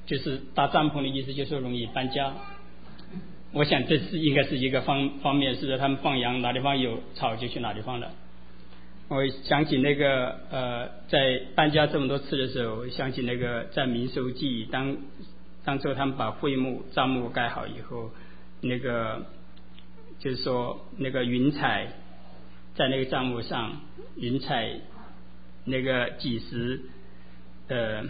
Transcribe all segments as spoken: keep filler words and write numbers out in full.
就是搭帐篷的意思，就是容易搬家。我想这是应该是一个方方面，是他们放羊哪地方有草就去哪地方了。我想起那个呃，在搬家这么多次的时候，我想起那个在民收记，当当初他们把会幕帐幕盖好以后，那个就是说那个云彩在那个帐幕上，云彩那个几时呃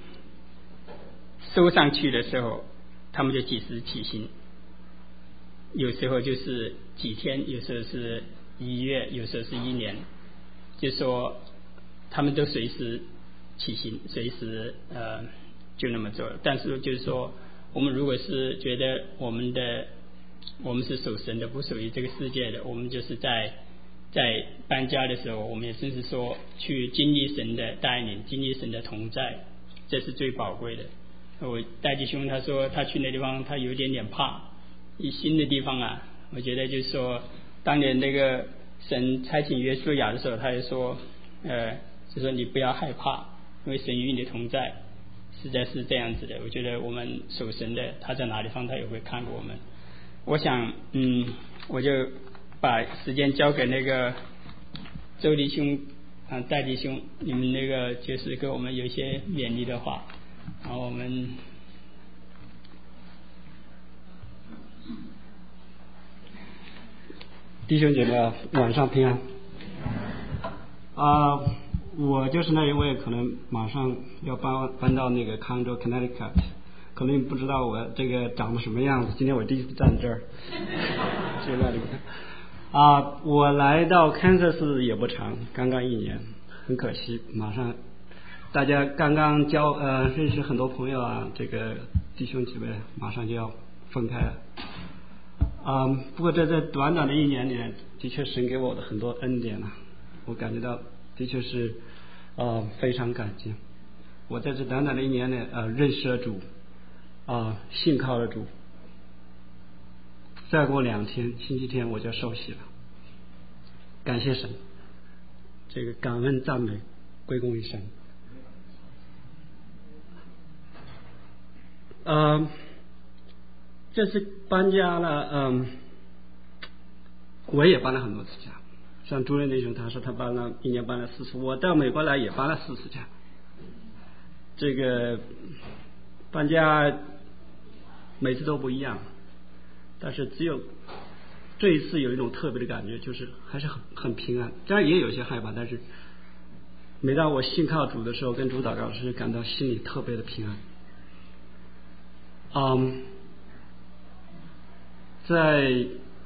收上去的时候，他们就几时起行。有时候就是几天，有时候是一月，有时候是一年，就说他们都随时起行，随时呃就那么做。但是就是说，我们如果是觉得我们的我们是属神的，不属于这个世界的，我们就是在在搬家的时候，我们也就是说去经历神的带领，经历神的同在，这是最宝贵的。我戴弟兄他说他去那地方他有一点点怕。一新的地方啊，我觉得就是说，当年那个神差遣约书亚的时候，他就说，呃，就说你不要害怕，因为神与你同在，实在是这样子的。我觉得我们属神的，他在哪地方他也会看过我们。我想，嗯，我就把时间交给那个周弟兄啊，戴弟兄，你们那个就是给我们有一些勉励的话，然后我们。 弟兄姐妹晚上平安啊、呃！我就是那一位可能马上要搬搬到那个康州 Connecticut， 可能不知道我这个长得什么样子。今天我第一次站这儿，就那里啊、呃，我来到 Kansas 也不长，刚刚一年，很可惜，马上大家刚刚交呃认识很多朋友啊，这个弟兄姐妹马上就要分开了。啊、嗯，不过在这短短的一年里，的确神给我的很多恩典啊，我感觉到的确是呃非常感激。我在这短短的一年里，呃认识了主，啊、呃、信靠了主。再过两天，星期天我就受洗了，感谢神，这个感恩赞美归功于神。呃。这次搬家了，嗯，我也搬了很多次家。像朱任弟兄他说他搬了一年搬了四次，我到美国来也搬了四次家。这个搬家每次都不一样，但是只有这一次有一种特别的感觉，就是还是很很平安。当然也有些害怕，但是每当我信靠主的时候，跟主祷告时，感到心里特别的平安。嗯。在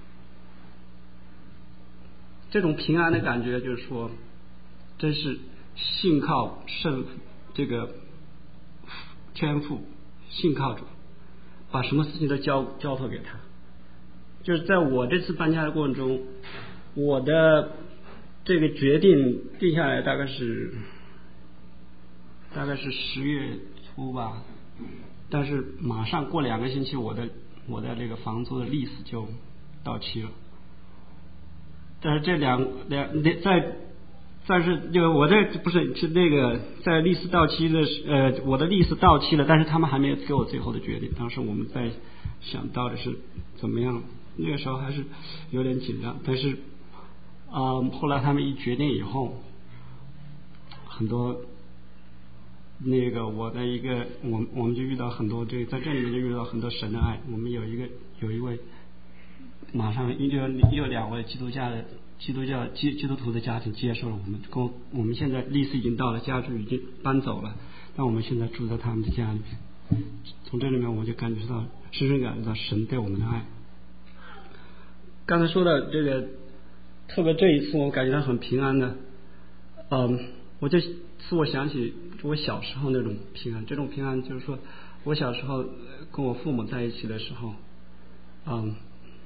这种平安的感觉，就是说，真是信靠圣这个天父，信靠主，把什么事情都交交托给他。就是在我这次搬家的过程中，我的这个决定定下来大概是大概是十月初吧，但是马上过两个星期，我的。我的这个房租的利息就到期了，但是这两两在，但是就我这不是是那个在利息到期的呃，我的利息到期了，但是他们还没有给我最后的决定。当时我们在想到的是怎么样，那个时候还是有点紧张，但是啊、呃，后来他们一决定以后，很多。那个我的一个我我们就遇到很多这在这里面就遇到很多神的爱。我们有一个有一位马上又又两位基督教的基督教基基督徒的家庭接受了我们，跟我们现在利息已经到了，家具已经搬走了，但我们现在住在他们的家里面。从这里面我就感觉到深深感觉到神对我们的爱。刚才说的这个，特别这一次我感觉到很平安的，嗯，我就使我想起我小时候那种平安。这种平安就是说，我小时候跟我父母在一起的时候，嗯，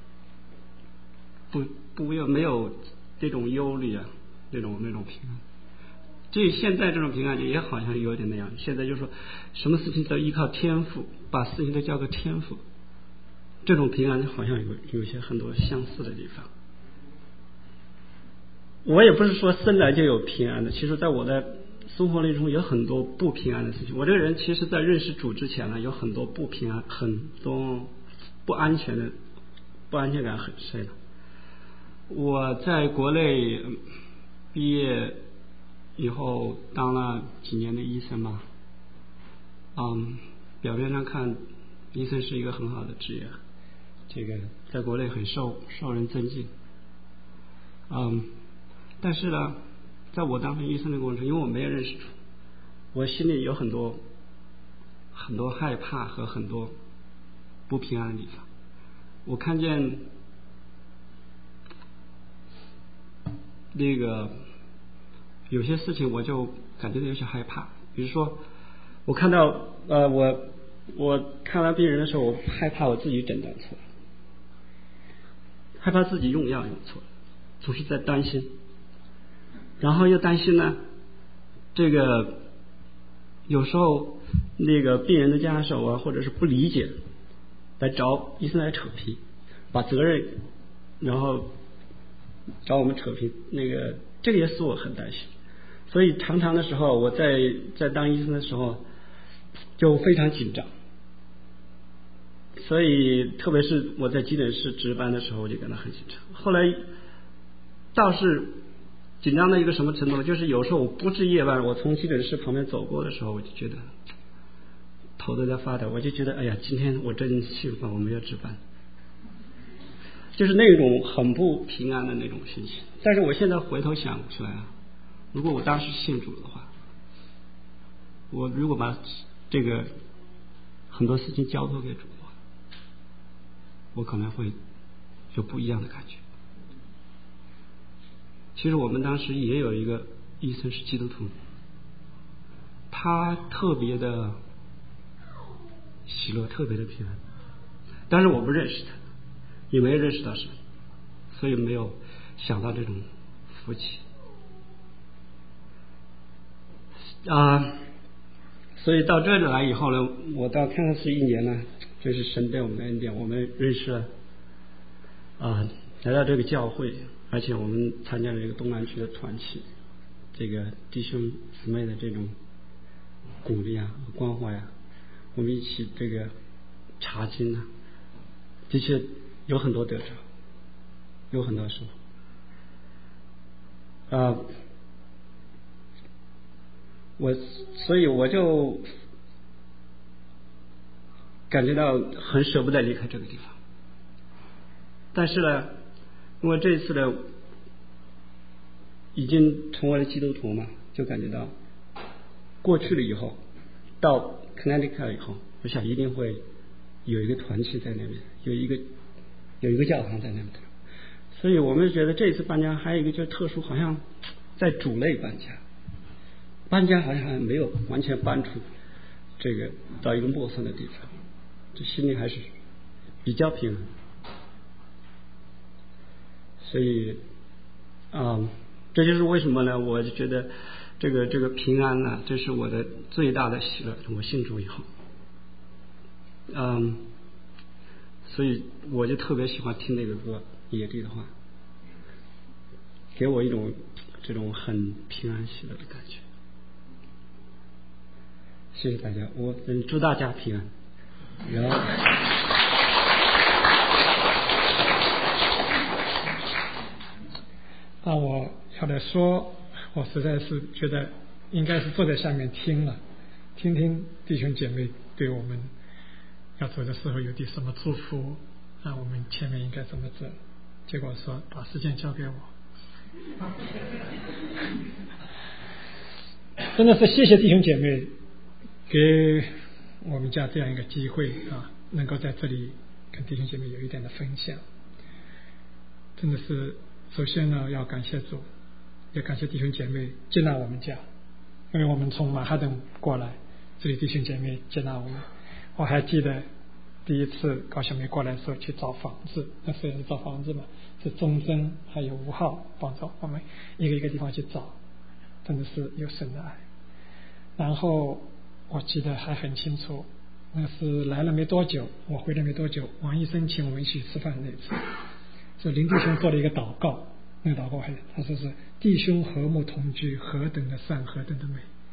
不不没有没有这种忧虑啊，那种那种平安。这现在这种平安也好像有点那样。现在就是说，什么事情都依靠天赋，把事情都交给天赋。这种平安好像有有些很多相似的地方。我也不是说生来就有平安的，其实在我的生活中有很多不平安的事情。我这个人其实在认识主之前呢，有很多不平安，很多不安全的不安全感很深的。我在国内毕业以后当了几年的医生嘛，嗯，表面上看医生是一个很好的职业，这个在国内很受受人尊敬，嗯，但是呢，在我当医生的过程中，因为我没有认识主，我心里有很多很多害怕和很多不平安的地方。我看见那个有些事情，我就感觉有些害怕。比如说，我看到呃，我我看完病人的时候，我害怕我自己诊断错了，害怕自己用药用错了，总是在担心。然后又担心呢，这个有时候那个病人的家属啊，或者是不理解，来找医生来扯皮，把责任然后找我们扯皮，那个这个也使我很担心。所以常常的时候，我在在当医生的时候就非常紧张。所以特别是我在急诊室值班的时候，我就感到很紧张。后来倒是紧张到一个什么程度，就是有时候我不至夜晚，我从急诊室旁边走过的时候，我就觉得头都在发抖，我就觉得哎呀，今天我真幸福，我没有值班，就是那种很不平安的那种心情。但是我现在回头想出来啊，如果我当时信主的话，我如果把这个很多事情交托给主的话，我可能会有不一样的感觉。其实我们当时也有一个医生是基督徒，他特别的喜乐，特别的平安，但是我不认识他，也没有认识到神，所以没有想到这种福气啊。所以到这里来以后呢，我到看看是一年呢，这是神对我们的恩典，我们认识了啊，来到这个教会，而且我们参加了这个东南区的团契，这个弟兄姊妹的这种鼓励啊和关怀啊，我们一起这个查经啊，的确有很多得着，有很多收获啊。我所以我就感觉到很舍不得离开这个地方，但是呢，因为这一次的已经成为了基督徒嘛，就感觉到过去了以后，到 Connecticut 以后，我想一定会有一个团契在那边，有一个有一个教堂在那边，所以我们觉得这次搬家还有一个就是特殊，好像在主内搬家。搬家好像还没有完全搬出这个到一个陌生的地方，这心里还是比较平衡。所以啊、嗯，这就是为什么呢？我就觉得这个这个平安呢，这是我的最大的喜乐。我信主以后，嗯，所以我就特别喜欢听那个歌《野地的话》，给我一种这种很平安喜乐的感觉。谢谢大家，我祝大家平安。然后， 那我要来说，我实在是觉得应该是坐在下面听了，听听弟兄姐妹对我们要走的时候有点什么祝福，那我们前面应该怎么走。结果说把时间交给我，真的是谢谢弟兄姐妹给我们家这样一个机会啊，能够在这里跟弟兄姐妹有一点的分享。真的是首先呢要感谢主，也感谢弟兄姐妹接纳我们家，因为我们从马哈顿过来，这里弟兄姐妹接纳我们。我还记得第一次高小梅过来的时候去找房子，那时候是找房子嘛，是忠贞还有吴浩帮助我们一个一个地方去找，真的是有神的爱。然后我记得还很清楚，那是来了没多久，我回来没多久，王医生请我们一起吃饭那次，是林弟兄做了一个祷告，那个祷告还他说是弟兄和睦同居，何等的善，何等的美。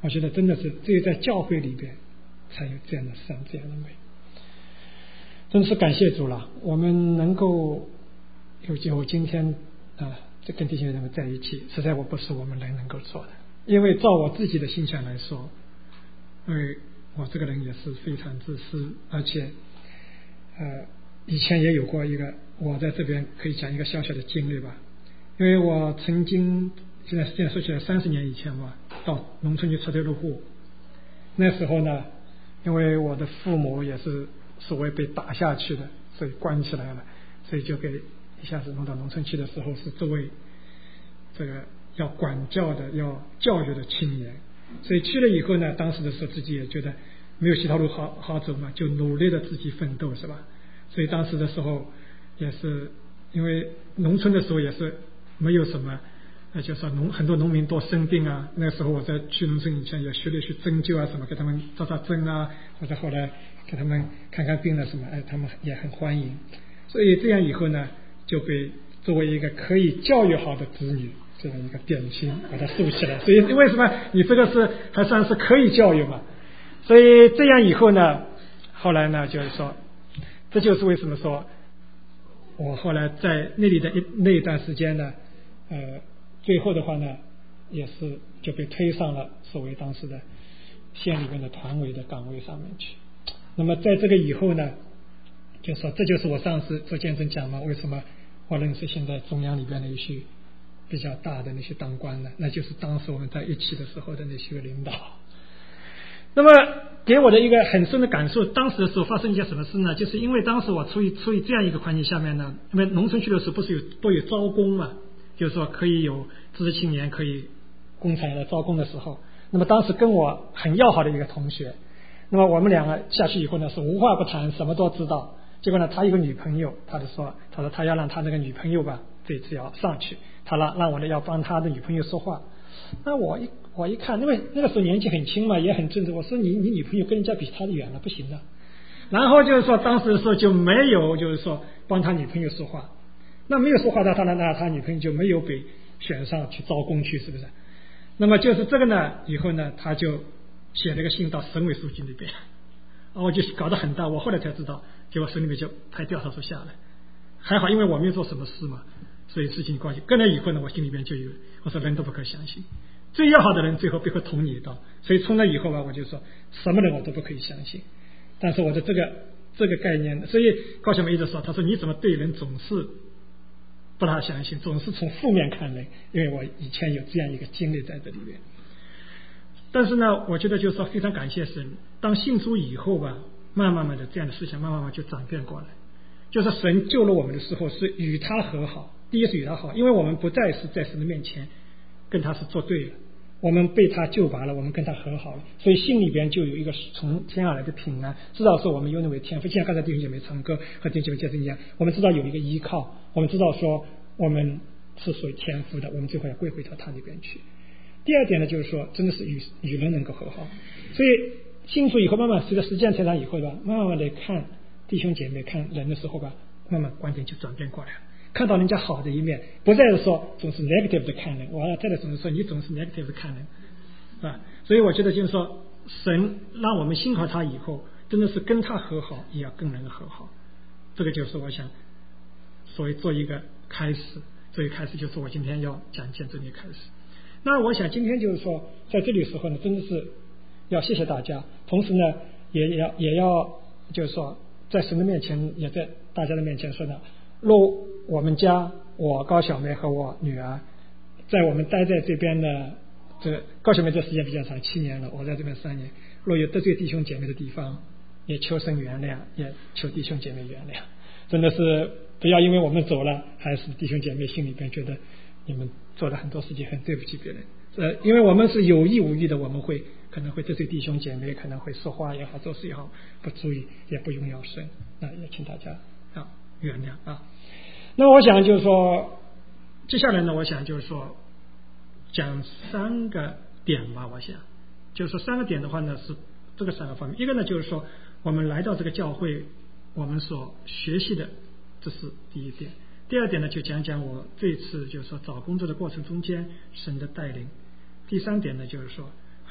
我觉得真的是只有在教会里边才有这样的善，这样的美。真是感谢主了，我们能够有机会今天啊，这跟弟兄姐妹在一起，实在我不是我们人能够做的。因为照我自己的心想来说，因为我这个人也是非常自私，而且呃以前也有过一个，我在这边可以讲一个小小的经历吧。因为我曾经现在现在说起来三十年以前吧，到农村去出退路户，那时候呢，因为我的父母也是所谓被打下去的，所以关起来了，所以就给一下子弄到农村去的时候，是作为这个要管教的、要教育的青年。所以去了以后呢，当时的时候自己也觉得没有其他路好好走嘛，就努力的自己奋斗，是吧？所以当时的时候也是因为农村的时候也是没有什么，呃，就说农很多农民多生病啊，那个时候我在去农村以前也学了去针灸啊什么，给他们扎扎针啊，或者后来给他们看看病了什么，哎，他们也很欢迎。所以这样以后呢，就被作为一个可以教育好的子女这样一个典型把它竖起来。所以为什么你这个是还算是可以教育嘛？所以这样以后呢，后来呢就是说，这就是为什么说我后来在那里的一那一段时间呢，呃，最后的话呢，也是就被推上了所谓当时的县里面的团委的岗位上面去。那么在这个以后呢，就说这就是我上次做见证讲嘛，为什么我认识现在中央里边的一些比较大的那些当官呢？那就是当时我们在一起的时候的那些领导。那么给我的一个很深的感受，当时的时候发生一件什么事呢？就是因为当时我处于处于这样一个环境下面呢，因为农村去的时候不是有都有招工嘛，就是说可以有知识青年可以工厂来招工的时候，那么当时跟我很要好的一个同学，那么我们两个下去以后呢，是无话不谈，什么都知道。结果呢，他有个女朋友，他就说，他说他要让他那个女朋友吧，这次要上去，他让让我呢要帮他的女朋友说话。那我一我一看，因为那个时候年纪很轻嘛，也很正直，我说你你女朋友跟人家比他的远了，不行的。然后就是说，当时的时候就没有就是说帮他女朋友说话，那没有说话的他呢，那他女朋友就没有被选上去招工去，是不是？那么就是这个呢，以后呢，他就写了个信到省委书记那边，我就搞得很大。我后来才知道，结果省里面就派调查书下来，还好，因为我没有做什么事嘛，所以事情关系。跟了以后呢，我心里边就有，我说人都不可相信，最要好的人最后背后捅你一刀。所以从那以后吧，我就说什么人我都不可以相信。但是我的这个这个概念，所以高晓梅一直说，他说你怎么对人总是不大相信，总是从负面看人，因为我以前有这样一个经历在这里面。但是呢，我觉得就是说非常感谢神，当信主以后吧，慢慢慢的这样的事情慢慢慢就转变过来，就是神救了我们的时候是与他和好，第一是与他好，因为我们不再是在神的面前跟他是作对了，我们被他救拔了，我们跟他和好了，所以心里边就有一个从天而来的平安，知道说我们有那位天父，就像刚才弟兄姐妹唱歌和弟兄姐妹见证一样，我们知道有一个依靠，我们知道说我们是属于天父的，我们最后要归回到他那边去。第二点呢，就是说真的是与与人能够和好，所以信主以后慢慢随着时间成长以后吧，慢慢的看弟兄姐妹看人的时候吧，慢慢观点就转变过来了，看到人家好的一面，不再是说总是 negative 的看人，完了再来总是说你总是 negative 的看人啊。所以我觉得就是说神让我们信靠他以后，真的是跟他和好也要跟人和好，这个就是我想所谓做一个开始，这一开始就是我今天要讲见证的开始。那我想今天就是说在这里的时候呢，真的是要谢谢大家，同时呢也要也要就是说在神的面前，也在大家的面前说呢，若我们家我高小梅和我女儿在我们待在这边的，这个高小梅这时间比较长，七年了，我在这边三年，若有得罪弟兄姐妹的地方，也求神原谅，也求弟兄姐妹原谅，真的是不要因为我们走了，还是弟兄姐妹心里边觉得你们做了很多事情很对不起别人，呃，因为我们是有意无意的，我们会可能会得罪弟兄姐妹，可能会说话也好，做事也好，不注意也不荣耀神，那也请大家啊原谅啊。那我想就是说，接下来呢，我想就是说讲三个点吧。我想就是说三个点的话呢，是这个三个方面。一个呢就是说，我们来到这个教会，我们所学习的，这是第一点。第二点呢，就讲讲我这次就是说找工作的过程中间神的带领。第三点呢，就是说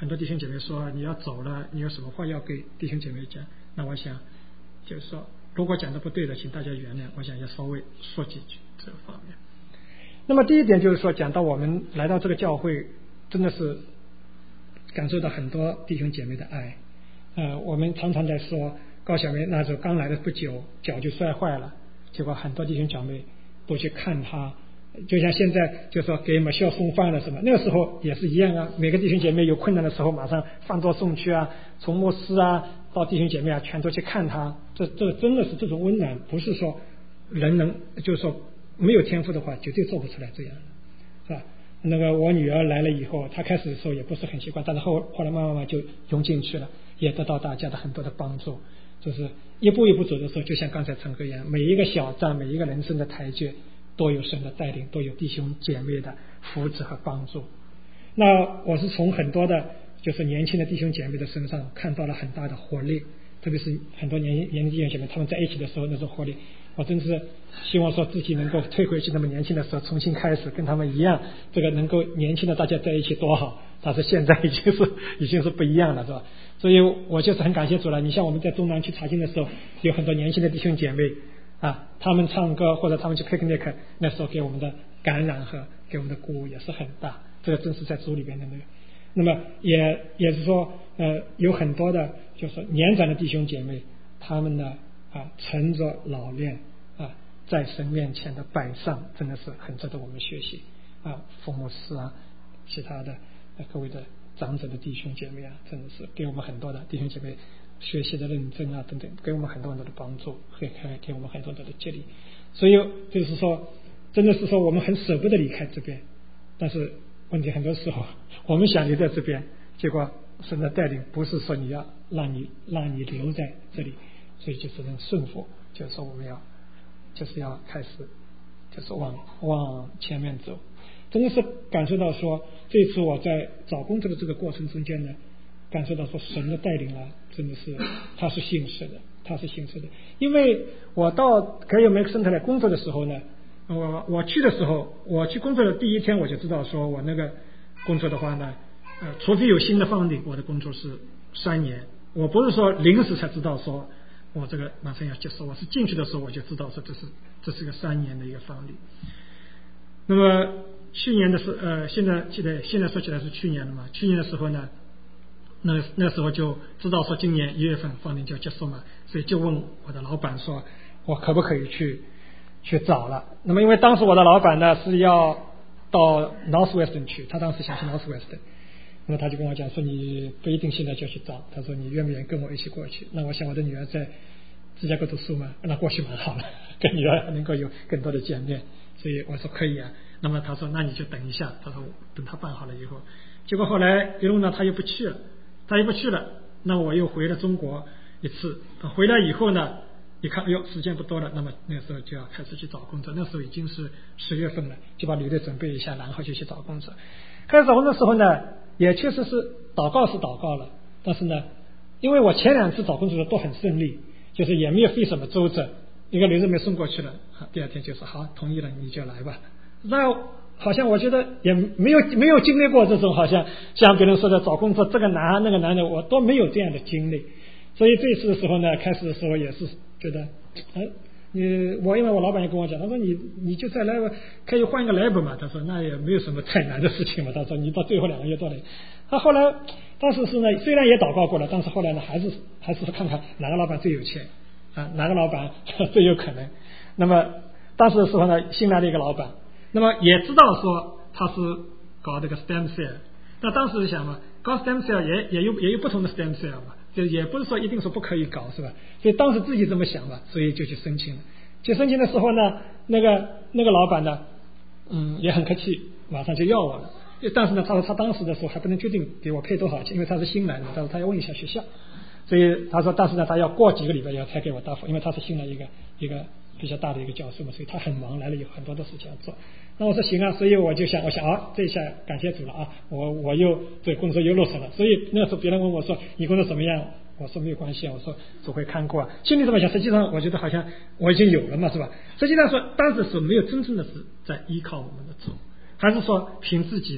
很多弟兄姐妹说你要走了，你有什么话要给弟兄姐妹讲？那我想就是说，如果讲的不对的，请大家原谅，我想要稍微说几句这个方面。那么第一点就是说，讲到我们来到这个教会，真的是感受到很多弟兄姐妹的爱。呃，我们常常在说高小梅那时候刚来的不久，脚就摔坏了，结果很多弟兄姐妹都去看他，就像现在就说给马校送饭了什么，那个时候也是一样啊。每个弟兄姐妹有困难的时候，马上饭桌送去啊，从牧师啊到弟兄姐妹啊，全都去看他。这这真的是这种温暖，不是说人能就是说没有天赋的话，绝对做不出来这样的，是吧？那个我女儿来了以后，她开始的时候也不是很习惯，但是后后来慢慢慢就融进去了，也得到大家的很多的帮助。就是一步一步走的时候，就像刚才陈哥一样，每一个小站，每一个人生的台阶，都有神的带领，都有弟兄姐妹的扶持和帮助。那我是从很多的就是年轻的弟兄姐妹的身上看到了很大的活力，特别是很多年年轻弟兄姐妹他们在一起的时候那种活力，我真是希望说自己能够退回去那么年轻的时候重新开始，跟他们一样，这个能够年轻的大家在一起多好。但是现在已经是已经是不一样了，是吧？所以我就是很感谢主了。你像我们在中南去查经的时候，有很多年轻的弟兄姐妹啊，他们唱歌或者他们去 picnic， 那时候给我们的感染和给我们的鼓舞也是很大，这个真是在主里边的那个。那么也也是说呃有很多的就是年长的弟兄姐妹，他们呢啊乘着老练啊在神面前的摆上，真的是很值得我们学习啊。父母师啊，其他的、啊、各位的长者的弟兄姐妹啊，真的是给我们很多的弟兄姐妹学习的认真啊等等，给我们很多很多的帮助，会给我们很多很多的激励。所以就是说真的是说我们很舍不得离开这边，但是问题很多时候我们想留在这边，结果神的带领不是说你要让你让你留在这里，所以就只能顺服，就是说我们要就是要开始就是往往前面走。真的是感受到说这次我在找工作的这个过程中间呢，感受到说神的带领啊，真的是他是信实的，他是信实的。因为我到格尤梅克森特来工作的时候呢，我我去的时候，我去工作的第一天我就知道说我那个工作的话呢，呃，除非有新的放领，我的工作是三年。我不是说临时才知道说我这个马上要结束，我是进去的时候我就知道说这是这是个三年的一个放领。那么去年的时呃，现在记得现在说起来是去年了嘛？去年的时候呢，那那时候就知道说今年一月份放领就要结束嘛，所以就问我的老板说，我可不可以去去找了？那么因为当时我的老板呢是要到 Northwestern 去，他当时想去 Northwestern， 那么他就跟我讲说，你不一定现在就去找，他说你愿不愿意跟我一起过去？那我想我的女儿在芝加哥读书嘛，那过去蛮好了，跟女儿能够有更多的见面，所以我说可以啊。那么他说那你就等一下，他说等他办好了以后。结果后来一路呢他又不去了，他又不去了，那我又回了中国一次。回来以后呢，你看哎呦时间不多了，那么那时候就要开始去找工作。那时候已经是十月份了，就把履历准备一下，然后就去找工作。开始找工作的时候呢，也确实是祷告是祷告了，但是呢，因为我前两次找工作的都很顺利，就是也没有费什么周折，一个履历没送过去了，第二天就说好同意了，你就来吧。那好像我觉得也没有没有经历过这种好像像别人说的找工作这个难那个难的，我都没有这样的经历。所以这次的时候呢，开始的时候也是觉得，哎，你我因为我老板也跟我讲，他说你你就再来可以换一个 lab 嘛，他说那也没有什么太难的事情嘛，他说你到最后两个月到底。他后来当时是呢，虽然也祷告过了，但是后来呢，还是还是看看哪个老板最有钱啊，哪个老板最有可能。那么当时的时候呢，新来的一个老板。那么也知道说他是搞这个 stem cell， 那当时想嘛，搞 stem cell 也也有也有不同的 stem cell 嘛，就也不是说一定说不可以搞是吧？所以当时自己这么想嘛，所以就去申请了。去申请的时候呢，那个那个老板呢，嗯，也很客气，马上就要我了。但是呢，他说他当时的时候还不能决定给我配多少钱，因为他是新来的，但是他要问一下学校，所以他说，但是呢，他要过几个礼拜要才给我答复，因为他是新来一个一个比较大的一个教授嘛，所以他很忙，来了有很多的事情要做。那我说行啊，所以我就想，我想啊，这一下感谢主了啊，我我又这工作又落实了。所以那时候别人问我说你工作怎么样，我说没有关系啊，我说主会看过啊，心里这么想，实际上我觉得好像我已经有了嘛，是吧？实际上说当时是没有真正的是在依靠我们的主，还是说凭自己的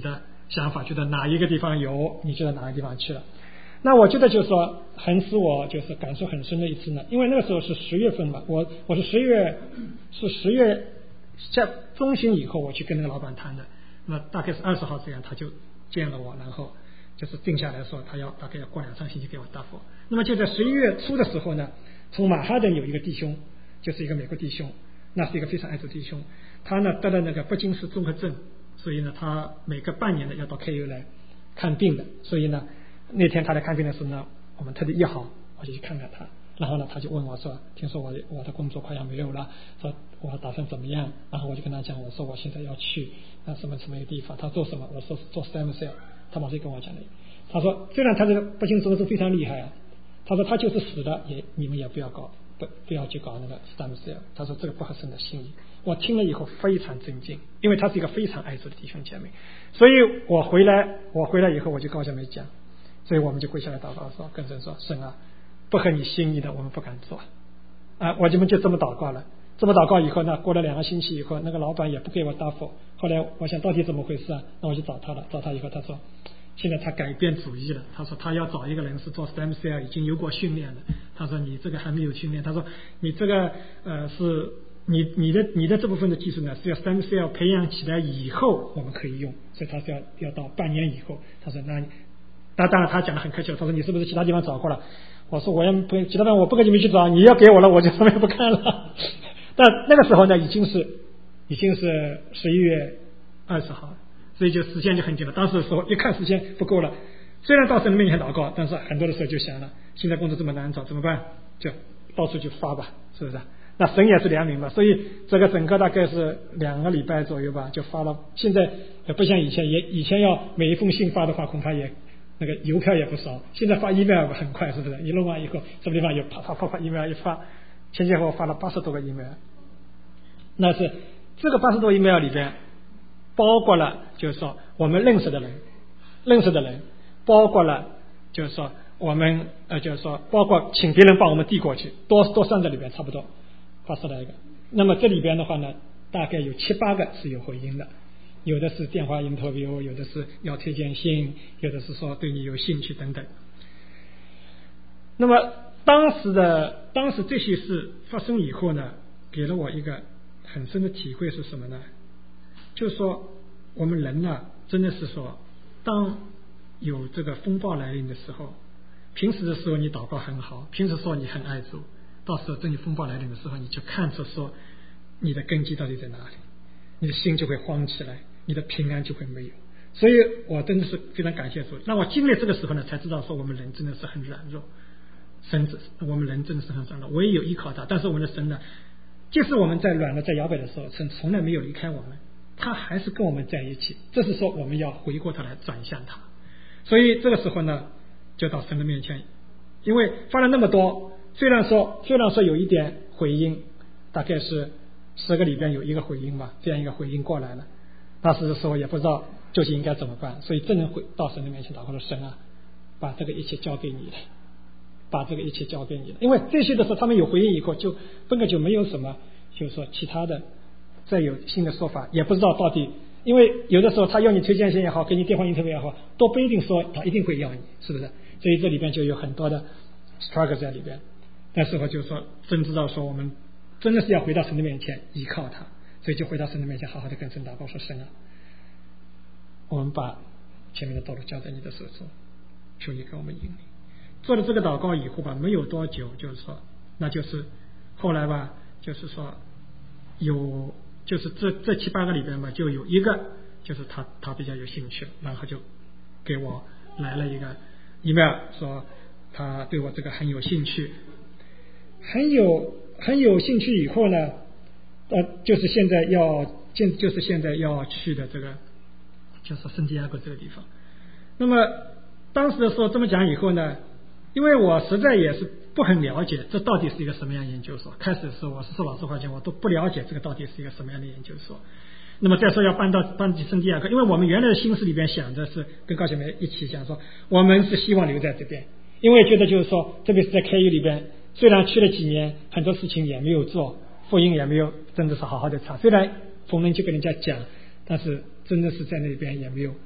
想法，觉得哪一个地方有，你就到哪个地方去了。那我觉得就是说，很使我就是感受很深的一次呢，因为那个时候是十月份嘛，我我是十月是十月下中旬以后我去跟那个老板谈的，那大概是二十号这样他就见了我，然后就是定下来说他要大概要过两三星期给我答复。那么就在十一月初的时候呢，从马哈顿有一个弟兄，就是一个美国弟兄，那是一个非常爱主弟兄，他呢得了那个帕金森综合症，所以呢他每个半年呢要到 K U 来看病的，所以呢那天他来看病的时候呢，我们特地约好我就去看看他，然后呢他就问我说，听说我我的工作快要没有了，说我打算怎么样，然后我就跟他讲，我说我现在要去那什么什么一个地方，他做什么，我说是做 stem cell， 他马上跟我讲的，他说虽然他这个帕金森是非常厉害啊，他说他就是死了也你们也不要搞不不要去搞那个 stem cell， 他说这个不合神的心意。我听了以后非常震惊，因为他是一个非常爱主的弟兄姐妹，所以我回来我回来以后我就告姐妹讲，所以我们就跪下来祷告说，跟神说，神啊，不合你心意的我们不敢做啊，我们就这么祷告了。这么祷告以后呢，过了两个星期以后，那个老板也不给我答复，后来我想到底怎么回事啊，那我就找他了，找他以后他说现在他改变主意了，他说他要找一个人是做 stem cell 已经有过训练的，他说你这个还没有训练，他说你这个呃是你你的你的这部分的技术呢是要 stem cell 培养起来以后我们可以用，所以他是要要到半年以后，他说那那当然他讲的很客气了，他说你是不是其他地方找过了，我说我也不其他地方我不跟你们去找，你要给我了我就什么也不看了。但那个时候呢已经是已经是十一月二十号，所以就时间就很紧了，当时的时候一看时间不够了，虽然到神的面前祷告，但是很多的时候就想了，现在工作这么难找怎么办，就到处去发吧，是不是？那神也是良民嘛，所以这个整个大概是两个礼拜左右吧，就发了。现在也不像以前，也以前要每一封信发的话恐怕也那个邮票也不少，现在发 email 很快，是不是？一弄完以后什么地方有啪啪啪啪 email 一发，前前后后发了八十多个 email， 那是这个八十多 email 里边包括了就是说我们认识的人认识的人包括了就是说我们呃就是说包括请别人帮我们递过去，多多算在里边差不多八十来个。那么这里边的话呢大概有七八个是有回音的，有的是电话 interview， 有的是要推荐信，有的是说对你有兴趣等等。那么当时的当时这些事发生以后呢，给了我一个很深的体会是什么呢？就是说我们人呢真的是说当有这个风暴来临的时候，平时的时候你祷告很好，平时说你很爱主，到时候等你风暴来临的时候，你就看出说你的根基到底在哪里，你的心就会慌起来，你的平安就会没有。所以我真的是非常感谢主，让我经历这个时候呢才知道说我们人真的是很软弱，神我们人真的是很软弱，我也有依靠他，但是我们的神呢，即使我们在软弱在摇摆的时候，神从来没有离开我们，他还是跟我们在一起，这是说我们要回过头来转向他。所以这个时候呢就到神的面前，因为发了那么多，虽然说虽然说有一点回音，大概是十个里边有一个回音吧，这样一个回音过来了，当时的时候也不知道究竟应该怎么办，所以真正回到神的面前祷告说，神啊，把这个一切交给你了，把这个一切交给你了。因为这些的时候他们有回应以后，就根本就没有什么就是说其他的再有新的说法，也不知道到底，因为有的时候他要你推荐信也好，给你电话interview也好，都不一定说他一定会要你，是不是？所以这里边就有很多的 struggle 在里边。但是我就说真知道说我们真的是要回到神的面前依靠他，所以就回到神的面前好好的跟神祷告说，神啊，我们把前面的道路交在你的手中，求你给我们引领。做了这个祷告以后吧，没有多久，就是说那就是后来吧，就是说有就是这这七八个里边嘛，就有一个就是他他比较有兴趣，然后就给我来了一个 email 说他对我这个很有兴趣，很有很有兴趣以后呢，呃，就是现在要现就是现在要去的这个就是圣地亚哥这个地方。那么当时的时候这么讲以后呢，因为我实在也是不很了解这到底是一个什么样的研究所，开始的时候我是说老实话讲，我都不了解这个到底是一个什么样的研究所。那么再说要搬到搬去圣地亚哥，因为我们原来的心思里边想着是跟高姐妹一起想说，我们是希望留在这边，因为觉得就是说特别是在 K U 里边，虽然去了几年，很多事情也没有做，福音也没有真的是好好的传，虽然逢人就跟人家讲，但是真的是在那边也没有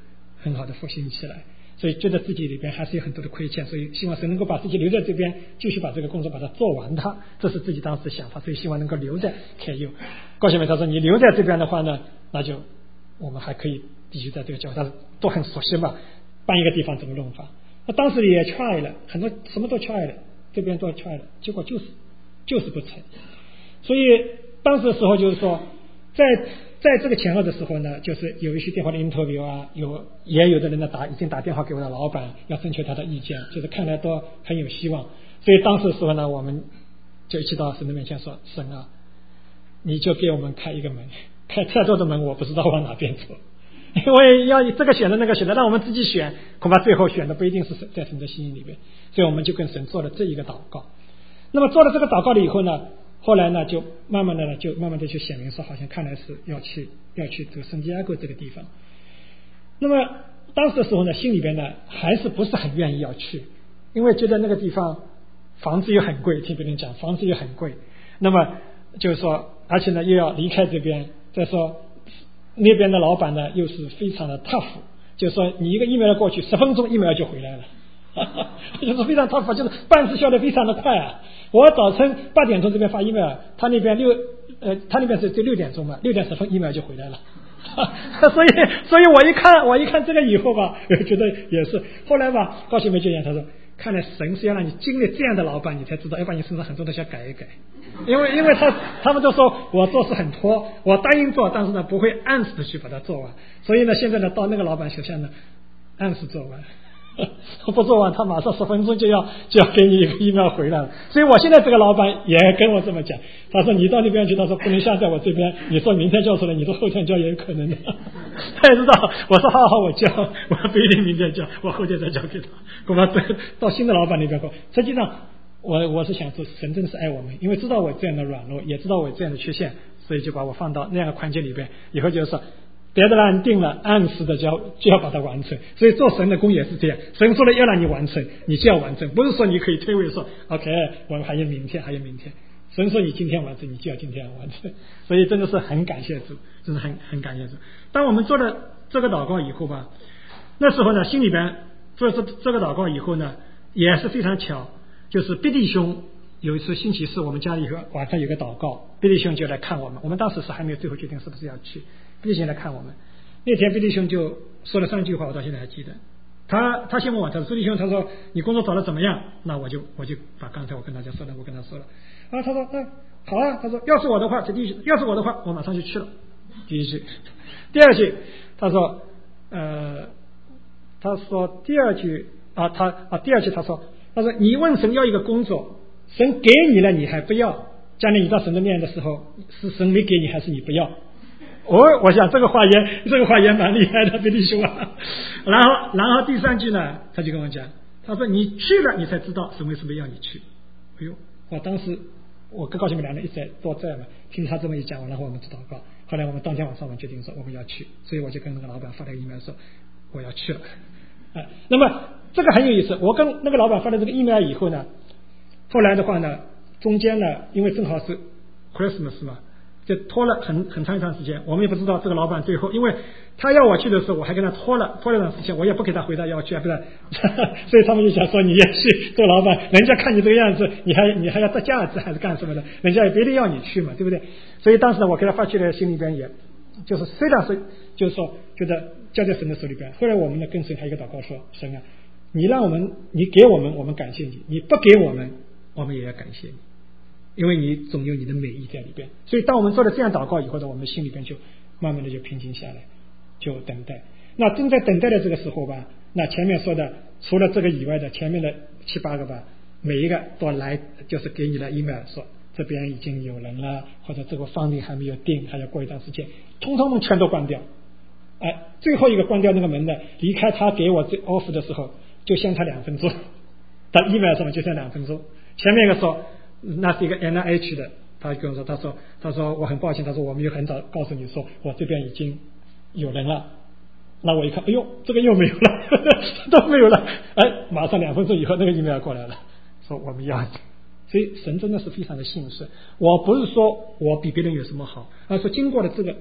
很好的复兴起来，所以觉得自己里边还是有很多的亏欠，所以希望神能够把自己留在这边，继续把这个工作把它做完它，这是自己当时的想法，所以希望能够留在 K U。 高小梅他说你留在这边的话呢，那就我们还可以继续在这个教会，他都很熟悉嘛，搬一个地方怎么弄法。那当时也 try 了很多，什么都 try 了，这边都 try 了，结果就是就是不成。所以当时的时候就是说，在在这个前后的时候呢，就是有一些电话的 interview 啊，有也有的人呢打已经打电话给我的老板，要征求他的意见，就是看来都很有希望。所以当时的时候呢，我们就一起到神的面前说：神啊，你就给我们开一个门，开太多的门，我不知道往哪边走。因为要这个选的那个选的，让我们自己选，恐怕最后选的不一定是在神的心意里面。所以我们就跟神做了这一个祷告。那么做了这个祷告了以后呢，后来呢就慢慢的呢就慢慢的就显明说，好像看来是要去要去这个圣地亚哥这个地方。那么当时的时候呢，心里边呢还是不是很愿意要去，因为觉得那个地方房子又很贵，听别人讲房子又很贵，那么就是说而且呢又要离开这边，再说那边的老板呢又是非常的 tough， 就是说你一个 email 过去十分钟 email 就回来了，就是非常 tough， 就是办事效率非常的快啊。我早晨八点钟这边发 email， 他那边六呃他那边是就六点钟嘛，六点十分 email 就回来了。所以所以我一看我一看这个以后吧，我觉得也是。后来吧，高新梅就讲，他说看来神是要让你经历这样的老板，你才知道要把你身上很多东西要改一改。因为因为他他们都说我做事很拖，我答应做，但是呢不会按时的去把它做完。所以呢现在呢到那个老板手下呢按时做完，不做完他马上十分钟就要就要给你一个 email 回来了。所以我现在这个老板也跟我这么讲，他说你到那边去，他说不能下在我这边，你说明天交出来，你说后天交也有可能的。他也知道，我说好好我交，我不一定明天交，我后天再交给他。恐怕到新的老板那边后，实际上我我是想说神真的是爱我们，因为知道我这样的软弱，也知道我这样的缺陷，所以就把我放到那样的环境里边，以后就是说deadline定了，按时的就要就要把它完成。所以做神的工也是这样，神说了要让你完成，你就要完成，不是说你可以推诿说 OK 我们还有明天还有明天，神说你今天完成，你就要今天完成。所以真的是很感谢主，真的很很感谢主。当我们做了这个祷告以后吧，那时候呢心里边做这这个祷告以后呢，也是非常巧，就是毕弟兄有一次星期四我们家里晚上有个祷告，毕弟兄就来看我们，我们当时是还没有最后决定是不是要去，毕弟兄来看我们。那天毕弟兄就说了三句话，我到现在还记得。他他先问我，他说毕弟兄，他说你工作找得怎么样？那我就我就把刚才我跟大家说的我跟他说了。啊，他说那、嗯、好啊，他说要是我的话，这第一句要是我的话我马上就去了，第一句。第二句他说呃他说第二句啊他啊第二句他说他说你问神要一个工作，神给你了你还不要，将来你到神的面的时候是神没给你还是你不要？我我想这个话也这个话也蛮厉害的，毕弟兄啊。然后然后第三句呢，他就跟我讲，他说你去了你才知道神为什么要你去。哎呦，我当时我跟高兴们两人一直在都在嘛，听他这么一讲，然后我们就祷告。后来我们当天晚上我们决定说我们要去，所以我就跟那个老板发了一个 email 说我要去了。啊，那么这个很有意思，我跟那个老板发了这个 email 以后呢，后来的话呢，中间呢，因为正好是 Christmas 嘛，就拖了很很长一段时间，我们也不知道这个老板最后，因为他要我去的时候，我还跟他拖了拖了段时间，我也不给他回答要去啊，不是，所以他们就想说你也去做老板，人家看你这个样子，你还你还要得价值还是干什么的，人家也不一定要你去嘛，对不对？所以当时呢，我给他发去了，心里边也就是虽然是就是说觉得交在神的手里边，后来我们呢跟神还有一个祷告说，神啊，你让我们你给我们我们感谢你，你不给我们我们也要感谢你，因为你总有你的美意在里边。所以当我们做了这样祷告以后呢，我们心里边就慢慢的就平静下来，就等待。那正在等待的这个时候吧，那前面说的除了这个以外的前面的七八个吧，每一个都来就是给你的 email 说这边已经有人了，或者这个方案还没有定，还要过一段时间，通通全都关掉。哎，最后一个关掉那个门的，离开他给我这 offer 的时候就相差两分钟，到 email 上面就剩两分钟。前面一个说那是一个 N I H 的，他跟我说，他说他说我很抱歉，他说我们有很早告诉你说我这边已经有人了。那我一看，哎呦，这个又没有了，都没有了。哎，马上两分钟以后那个 email 过来了，说我们要。所以神真的是非常的信实。我不是说我比别人有什么好，而是经过了这个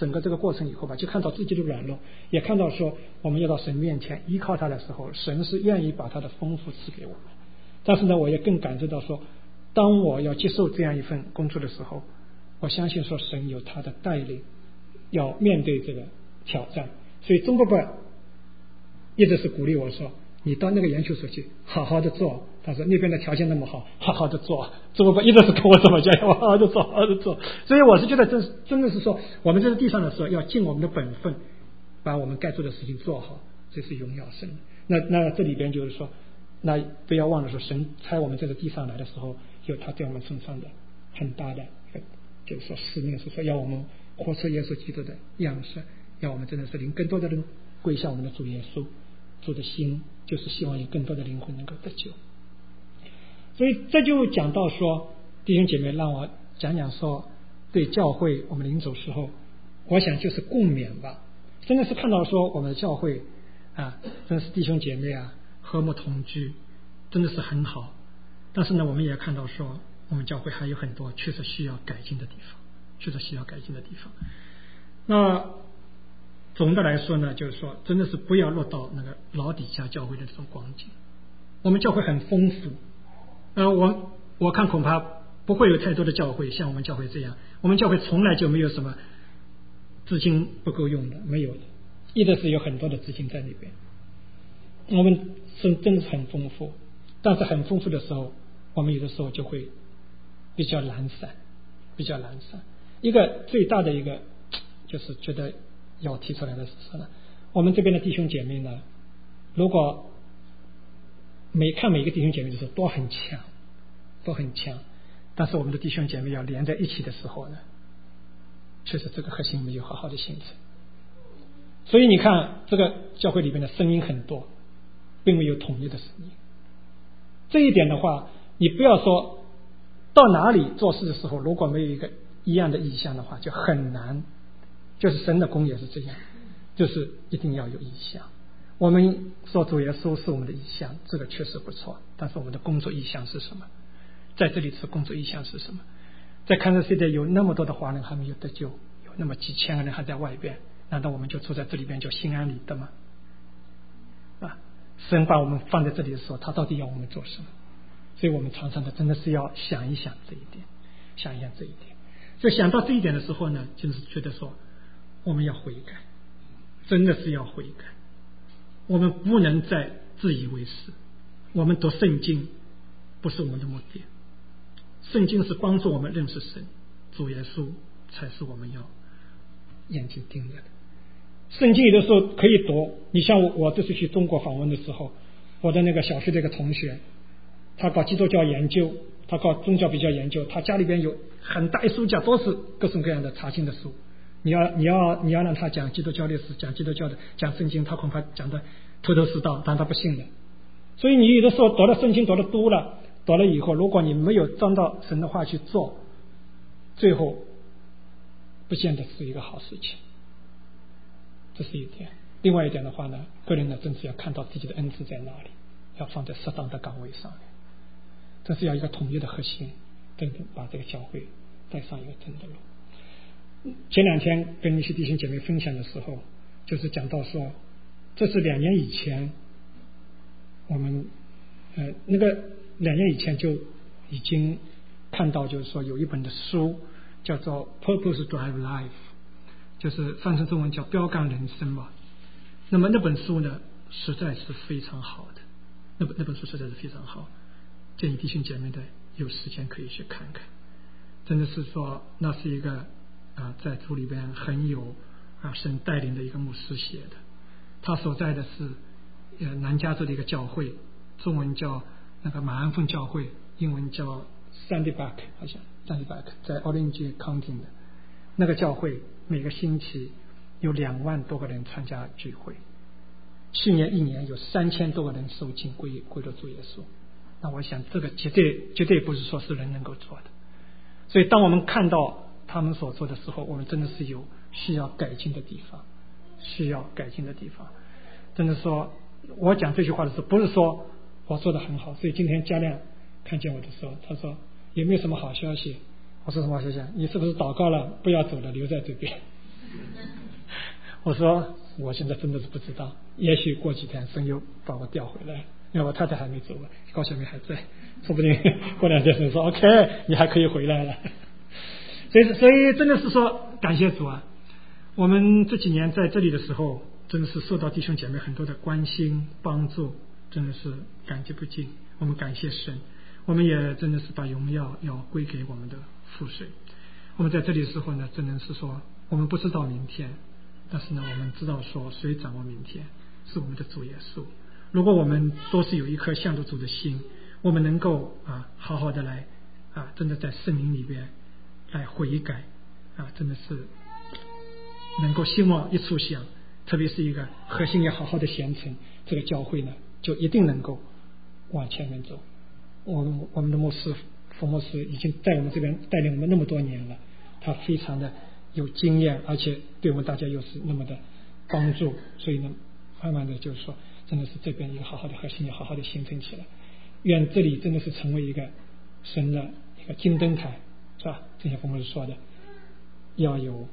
整个这个过程以后吧，就看到自己的软弱，也看到说我们要到神面前依靠他的时候，神是愿意把他的丰富赐给我们。但是呢，我也更感受到说，当我要接受这样一份工作的时候，我相信说神有他的带领，要面对这个挑战。所以钟伯伯一直是鼓励我说，你到那个研究所去好好的做，他说那边的条件那么好，好好的做。钟伯伯一直是跟我这么讲，我好好的做，好好的做。所以我是觉得这真的是说，我们在这地上的时候要尽我们的本分，把我们该做的事情做好，这是荣耀神。那那这里边就是说，那不要忘了说，神差我们在这地上来的时候，有他在我们身上的很大的就是说使命，是说要我们活出耶稣基督的样式，要我们真的是令更多的人归向我们的主耶稣。主的心就是希望有更多的灵魂能够得救。所以这就讲到说，弟兄姐妹让我讲讲说，对教会我们临走时候，我想就是共勉吧。真的是看到说我们的教会啊，真的是弟兄姐妹啊和睦同居，真的是很好。但是呢，我们也看到说我们教会还有很多确实需要改进的地方，确实需要改进的地方。那总的来说呢，就是说真的是不要落到那个老底下教会的这种光景。我们教会很丰富，呃，我我看恐怕不会有太多的教会像我们教会这样。我们教会从来就没有什么资金不够用的，没有的，一直是有很多的资金在里边。我们是真的是很丰富，但是很丰富的时候，我们有的时候就会比较懒散，比较懒散。一个最大的一个就是觉得要提出来的是什么呢？我们这边的弟兄姐妹呢，如果每看每一个弟兄姐妹的时候都很强，都很强，但是我们的弟兄姐妹要连在一起的时候呢，确实这个核心没有好好的形成。所以你看这个教会里面的声音很多，并没有统一的声音。这一点的话，你不要说到哪里做事的时候，如果没有一个一样的意向的话，就很难。就是神的工也是这样，就是一定要有意向。我们说主耶稣是我们的意向，这个确实不错，但是我们的工作意向是什么？在这里是工作意向是什么？在看着现在有那么多的华人还没有得救，有那么几千个人还在外边，难道我们就住在这里边就心安理得吗？啊，神把我们放在这里的时候，他到底要我们做什么？所以我们常常的真的是要想一想这一点，想一想这一点。所以想到这一点的时候呢，就是觉得说我们要悔改，真的是要悔改。我们不能再自以为是。我们读圣经不是我们的目的，圣经是帮助我们认识神，主耶稣才是我们要眼睛盯着的。圣经有的时候可以读，你像我我这次去中国访问的时候，我的那个小学的一个同学，他搞基督教研究，他搞宗教比较研究，他家里边有很大一书架，都是各种各样的查经的书。你要你要你要让他讲基督教历史，讲基督教的，讲圣经，他恐怕讲的头头是道，但他不信的。所以你有的时候读了圣经读了多了，读了以后，如果你没有照到神的话去做，最后不见得是一个好事情。这是一点。另外一点的话呢，个人呢真是要看到自己的恩赐在哪里，要放在适当的岗位上面，这是要一个统一的核心，真正把这个教会带上一个真的路。前两天跟一些弟兄姐妹分享的时候，就是讲到说，这是两年以前，我们呃那个两年以前就已经看到，就是说有一本的书叫做 Purpose Drive Life， 就是翻成中文叫标杆人生吧。那么那本书呢，实在是非常好的，那本那本书实在是非常好，建议弟兄姐妹的有时间可以去看看。真的是说，那是一个啊，在主里边很有啊神带领的一个牧师写的。他所在的是呃南加州的一个教会，中文叫那个马鞍峰教会，英文叫 Sandyback， 好像 Sandyback 在 Orange County 的那个教会，每个星期有两万多个人参加聚会，去年一年有三千多个人受浸归归了主耶稣。那我想这个绝对绝对不是说是人能够做的。所以当我们看到他们所做的时候，我们真的是有需要改进的地方，需要改进的地方。真的说，我讲这句话的时候，不是说我做得很好。所以今天嘉亮看见我的时候，他说有没有什么好消息？我说什么好消息？你是不是祷告了不要走了，留在这边？ 我说我现在真的是不知道，也许过几天神又把我调回来，因为我太太还没走了，高小梅还在，说不定过两天神说 OK 你还可以回来了。所以所以真的是说感谢主啊，我们这几年在这里的时候真的是受到弟兄姐妹很多的关心帮助，真的是感激不尽，我们感谢神，我们也真的是把荣耀要归给我们的父神。我们在这里的时候呢，真的是说我们不知道明天，但是呢我们知道说谁掌握明天，是我们的主耶稣。如果我们都是有一颗向着主的心，我们能够啊好好的来啊真的在圣灵里边来悔改啊，真的是能够希望一处想，特别是一个核心要好好的虔诚，这个教会呢就一定能够往前面走。我们我们的牧师冯牧师已经在我们这边带领我们那么多年了，他非常的有经验，而且对我们大家又是那么的帮助，所以呢慢慢的就是说真的是这边一个好好的核心要好好的形成起来。愿这里真的是成为一个神的一个金灯台，是吧？这些冯牧师说的，要有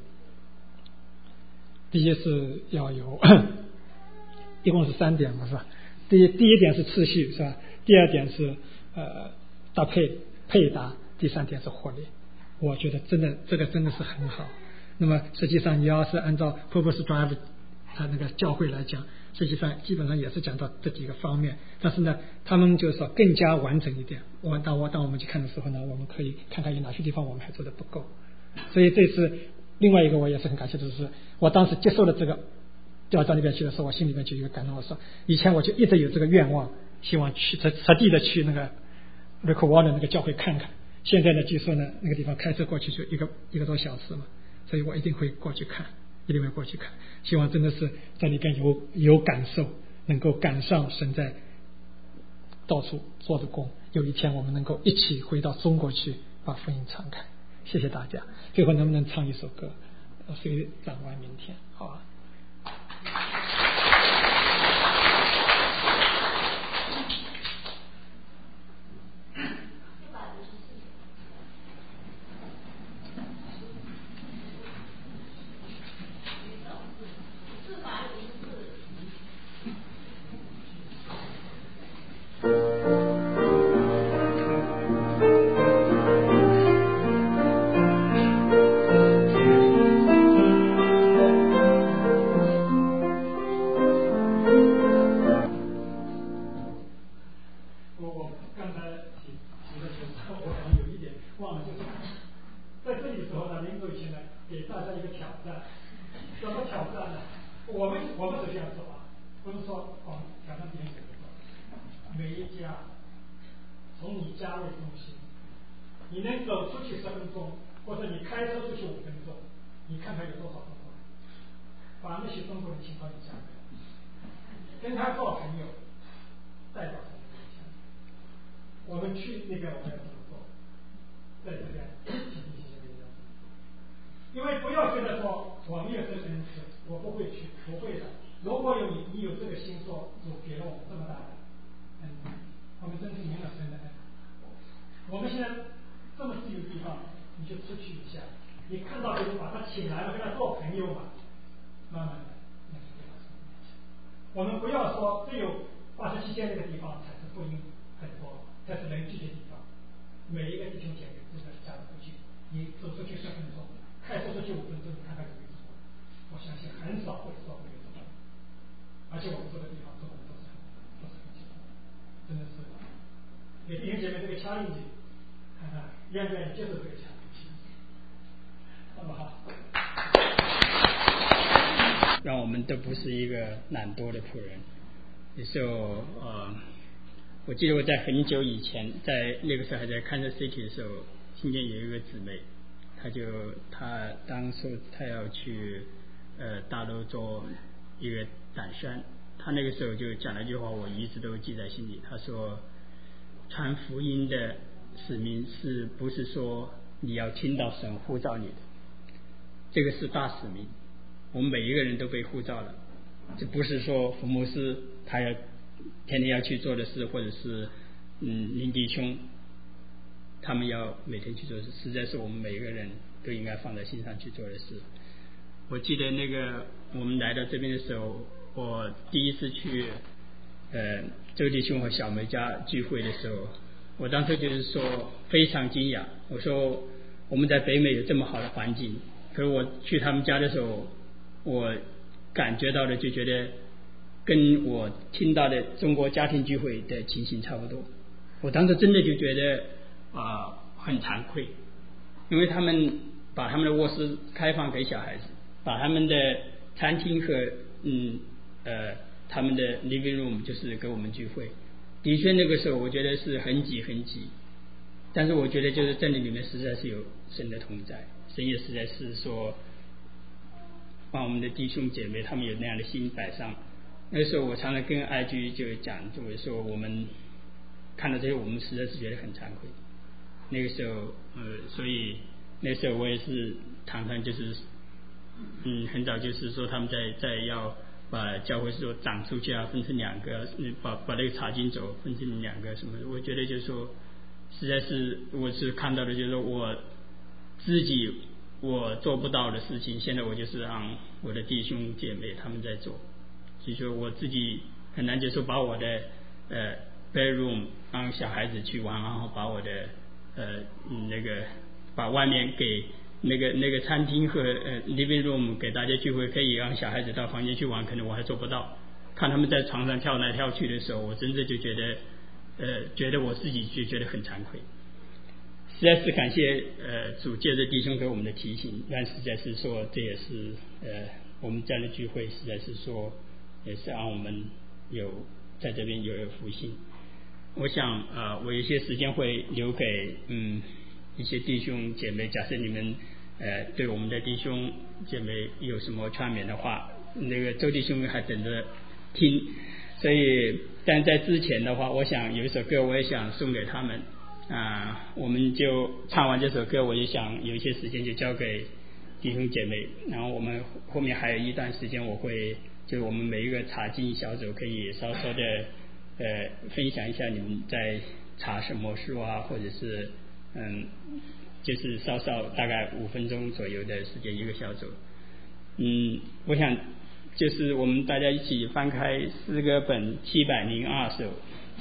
第一是要有一共是三点嘛，是吧？第一第一点是次序，是吧？第二点是呃搭配配搭，第三点是活力。我觉得真的这个真的是很好。那么实际上你要是按照 Purpose Drive 他那个教会来讲，实际上基本上也是讲到这几个方面，但是呢他们就是说更加完整一点。我当我当我们去看的时候呢，我们可以看看有哪些地方我们还做的不够。所以这次另外一个我也是很感谢的是，我当时接受了这个调到那边去的时候，我心里面就有一个感动，我说以前我就一直有这个愿望，希望去实实地的去那个 Rick Warren 那个教会看看。现在呢据说呢那个地方开车过去就一个一个多小时嘛，所以我一定会过去看，一定会过去看。希望真的是在里边有有感受，能够赶上神在到处做的工，有一天我们能够一起回到中国去把福音传开。谢谢大家。最后能不能唱一首歌，谁展望明天，好吧？ 让我们都不是一个懒惰的仆人。有时候呃，我记得我在很久以前，在那个时候还在Kansas City的时候，听见有一个姊妹，她就她当时她要去呃大陆做一个胆宣，她那个时候就讲了一句话，我一直都记在心里。她说，传福音的使命是不是说你要听到神呼召你的，这个是大使命。我们每一个人都被呼召了，这不是说福牧师他要天天要去做的事，或者是嗯林弟兄他们要每天去做的事，实在是我们每一个人都应该放在心上去做的事。 我记得那个我们来到这边的时候，我第一次去呃周弟兄和小梅家聚会的时候，我当时就是说非常惊讶，我说我们在北美有这么好的环境，可是我去他们家的时候，我感觉到的就觉得跟我听到的中国家庭聚会的情形差不多。我当时真的就觉得啊、呃、很惭愧，因为他们把他们的卧室开放给小孩子，把他们的餐厅和嗯呃他们的 living room 就是给我们聚会。的确那个时候我觉得是很挤很挤，但是我觉得就是这里里面实在是有神的同在，神也实在是说帮我们的弟兄姐妹他们有那样的心摆上。那时候我常常跟爱居就讲，就是说我们看到这些我们实在是觉得很惭愧。那个时候呃所以那时候我也是常常就是嗯很早就是说他们在在要把教会说长出去啊，分成两个，把把那个查经轴分成两个什么的。我觉得就是说实在是我是看到的就是说我自己我做不到的事情，现在我就是让我的弟兄姐妹他们在做，所以说我自己很难就是把我的呃 bedroom 让小孩子去玩，然后把我的呃那个把外面给那个那个餐厅和呃 living room 给大家聚会，可以让小孩子到房间去玩，可能我还做不到。看他们在床上跳来跳去的时候，我真的就觉得呃觉得我自己就觉得很惭愧。实在是感谢呃主借着弟兄给我们的提醒，但实在是说这也是呃我们这样的聚会实在是说也是让我们有在这边有有福星。我想呃我有些时间会留给嗯一些弟兄姐妹，假设你们呃对我们的弟兄姐妹有什么劝勉的话，那个周弟兄还等着听，所以但在之前的话，我想有一首歌我也想送给他们啊、呃，我们就唱完这首歌，我就想有一些时间就交给弟兄姐妹，然后我们后面还有一段时间，我会就我们每一个查经小组可以稍稍的呃分享一下你们在查什么书啊，或者是嗯就是稍稍大概五分钟左右的时间一个小组。嗯，我想就是我们大家一起翻开诗歌本七百零二首。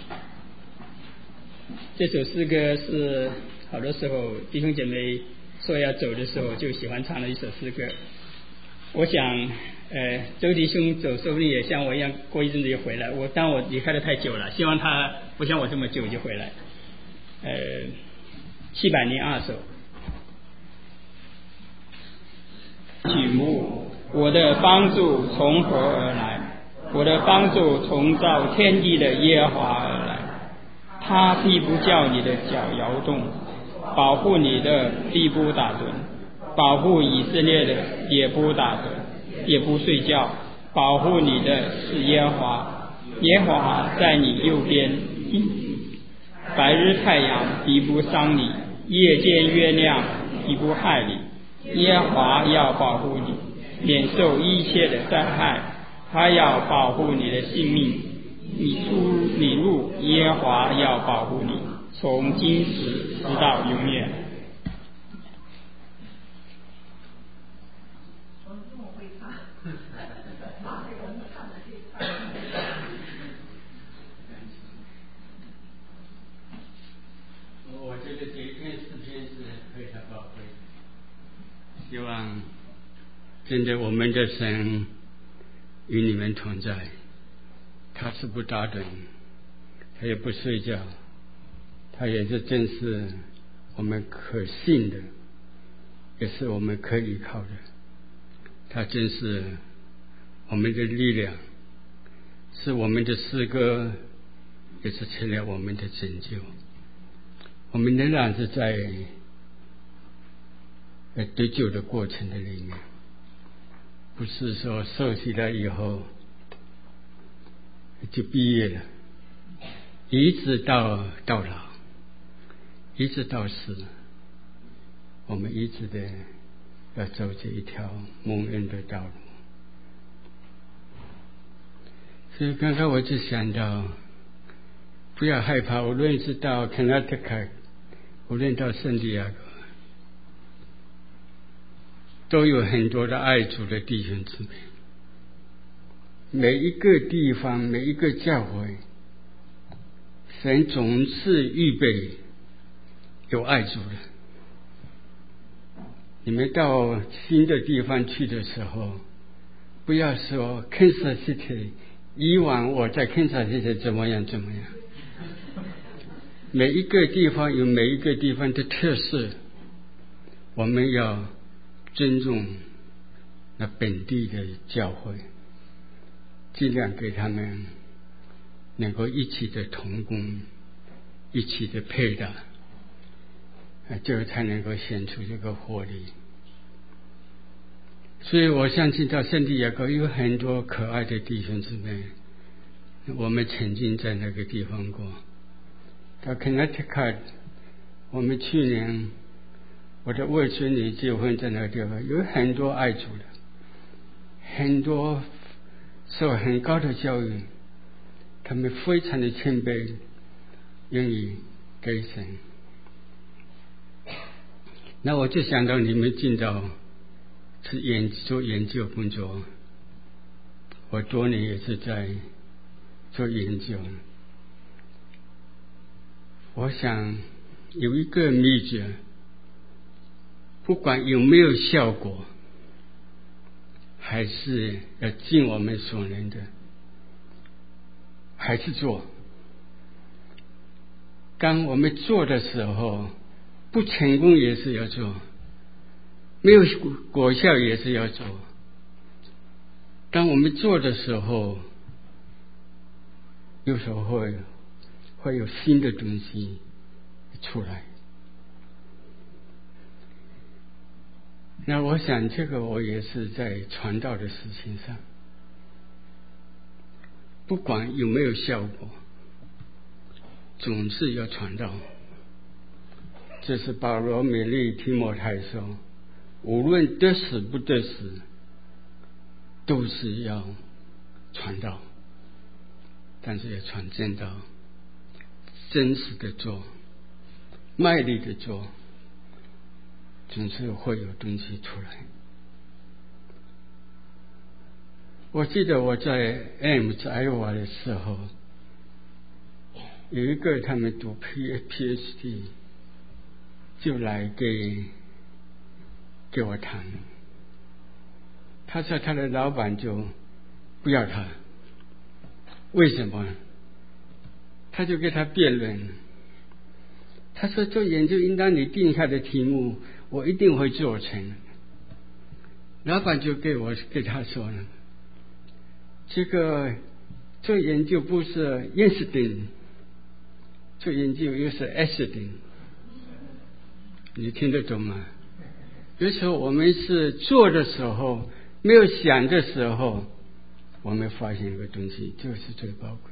这首诗歌是好多时候弟兄姐妹说要走的时候就喜欢唱的一首诗歌。我想呃周弟兄走说不定也像我一样过一阵子就回来，我当我离开的太久了，希望他不像我这么久就回来。呃七百零二首曲目，我的帮助从何而来？我的帮助从造天地的耶和华而来。他必不叫你的脚摇动，保护你的必不打盹，保护以色列的也不打盹，也不睡觉。保护你的是耶和华，耶和华在你右边，白日太阳必不伤你，夜间月亮必不害你。耶和华要保护你，免受一切的灾害，他要保护你的性命。你出你入，耶和华要保护你，从今时直到永远。我觉得这一篇诗篇是非常宝贵的，希望真的我们的神与你们同在。他是不打盹，他也不睡觉，他也是真是我们可信的，也是我们可依靠的。他真是我们的力量，是我们的诗歌，也是成了我们的拯救。我们仍然是在得救的过程的里面，不是说受洗了以后就毕业了，一直到到老，一直到死，我们一直的要走这一条蒙恩的道路。所以刚刚我就想到，不要害怕，无论是到 Connecticut， 无论到圣地亚哥， 都有很多的爱主的弟兄姊妹，每一个地方每一个教会，神总是预备有爱主的。你们到新的地方去的时候，不要说 Kansas City 以往我在 Kansas City 怎么样怎么样，每一个地方有每一个地方的特色，我们要尊重那本地的教会，尽量给他们能够一起的同工，一起的配搭，这才能够显出这个活力。所以我相信到圣地亚哥有很多可爱的弟兄姊妹，我们曾经在那个地方过。到 Connecticut 我们去年我的外孙女结婚在那个地方，有很多爱主的，很多受很高的教育，他们非常的谦卑，愿意给神。那我就想到你们进到是研做研究工作，我多年也是在做研究。我想有一个秘诀，不管有没有效果，还是要尽我们所能的，还是做。当我们做的时候，不成功也是要做，没有果效也是要做。当我们做的时候，有时候会会有新的东西出来。那我想这个我也是在传道的事情上，不管有没有效果，总是要传道。这是保罗勉励提摩太说，无论得死不得死，都是要传道，但是要传正道，真实的做，卖力的做，总是会有东西出来。我记得我在 Ames 爱华的时候，有一个他们读 PhD 就来给给我谈，他说他的老板就不要他，为什么？他就给他辩论，他说做研究应当你定下的题目我一定会做成。老板就给我给他说了，这个做研究不是 incident， 做研究又是 accident， 你听得懂吗？有时候我们是做的时候没有想的时候，我们发现一个东西就是最宝贵。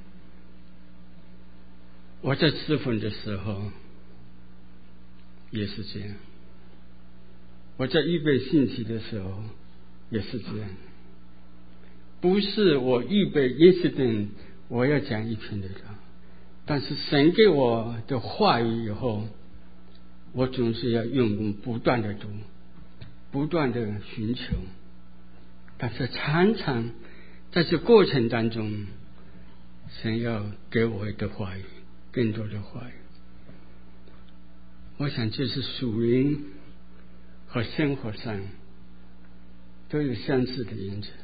我在吃粉的时候也是这样，我在预备信息的时候也是这样，不是我预备 incident 我要讲一篇的道，但是神给我的话语以后，我总是要用功不断的读，不断的寻求，但是常常在这过程当中，神要给我的话语更多的话语。我想这是属灵和生活上都有相似的原则。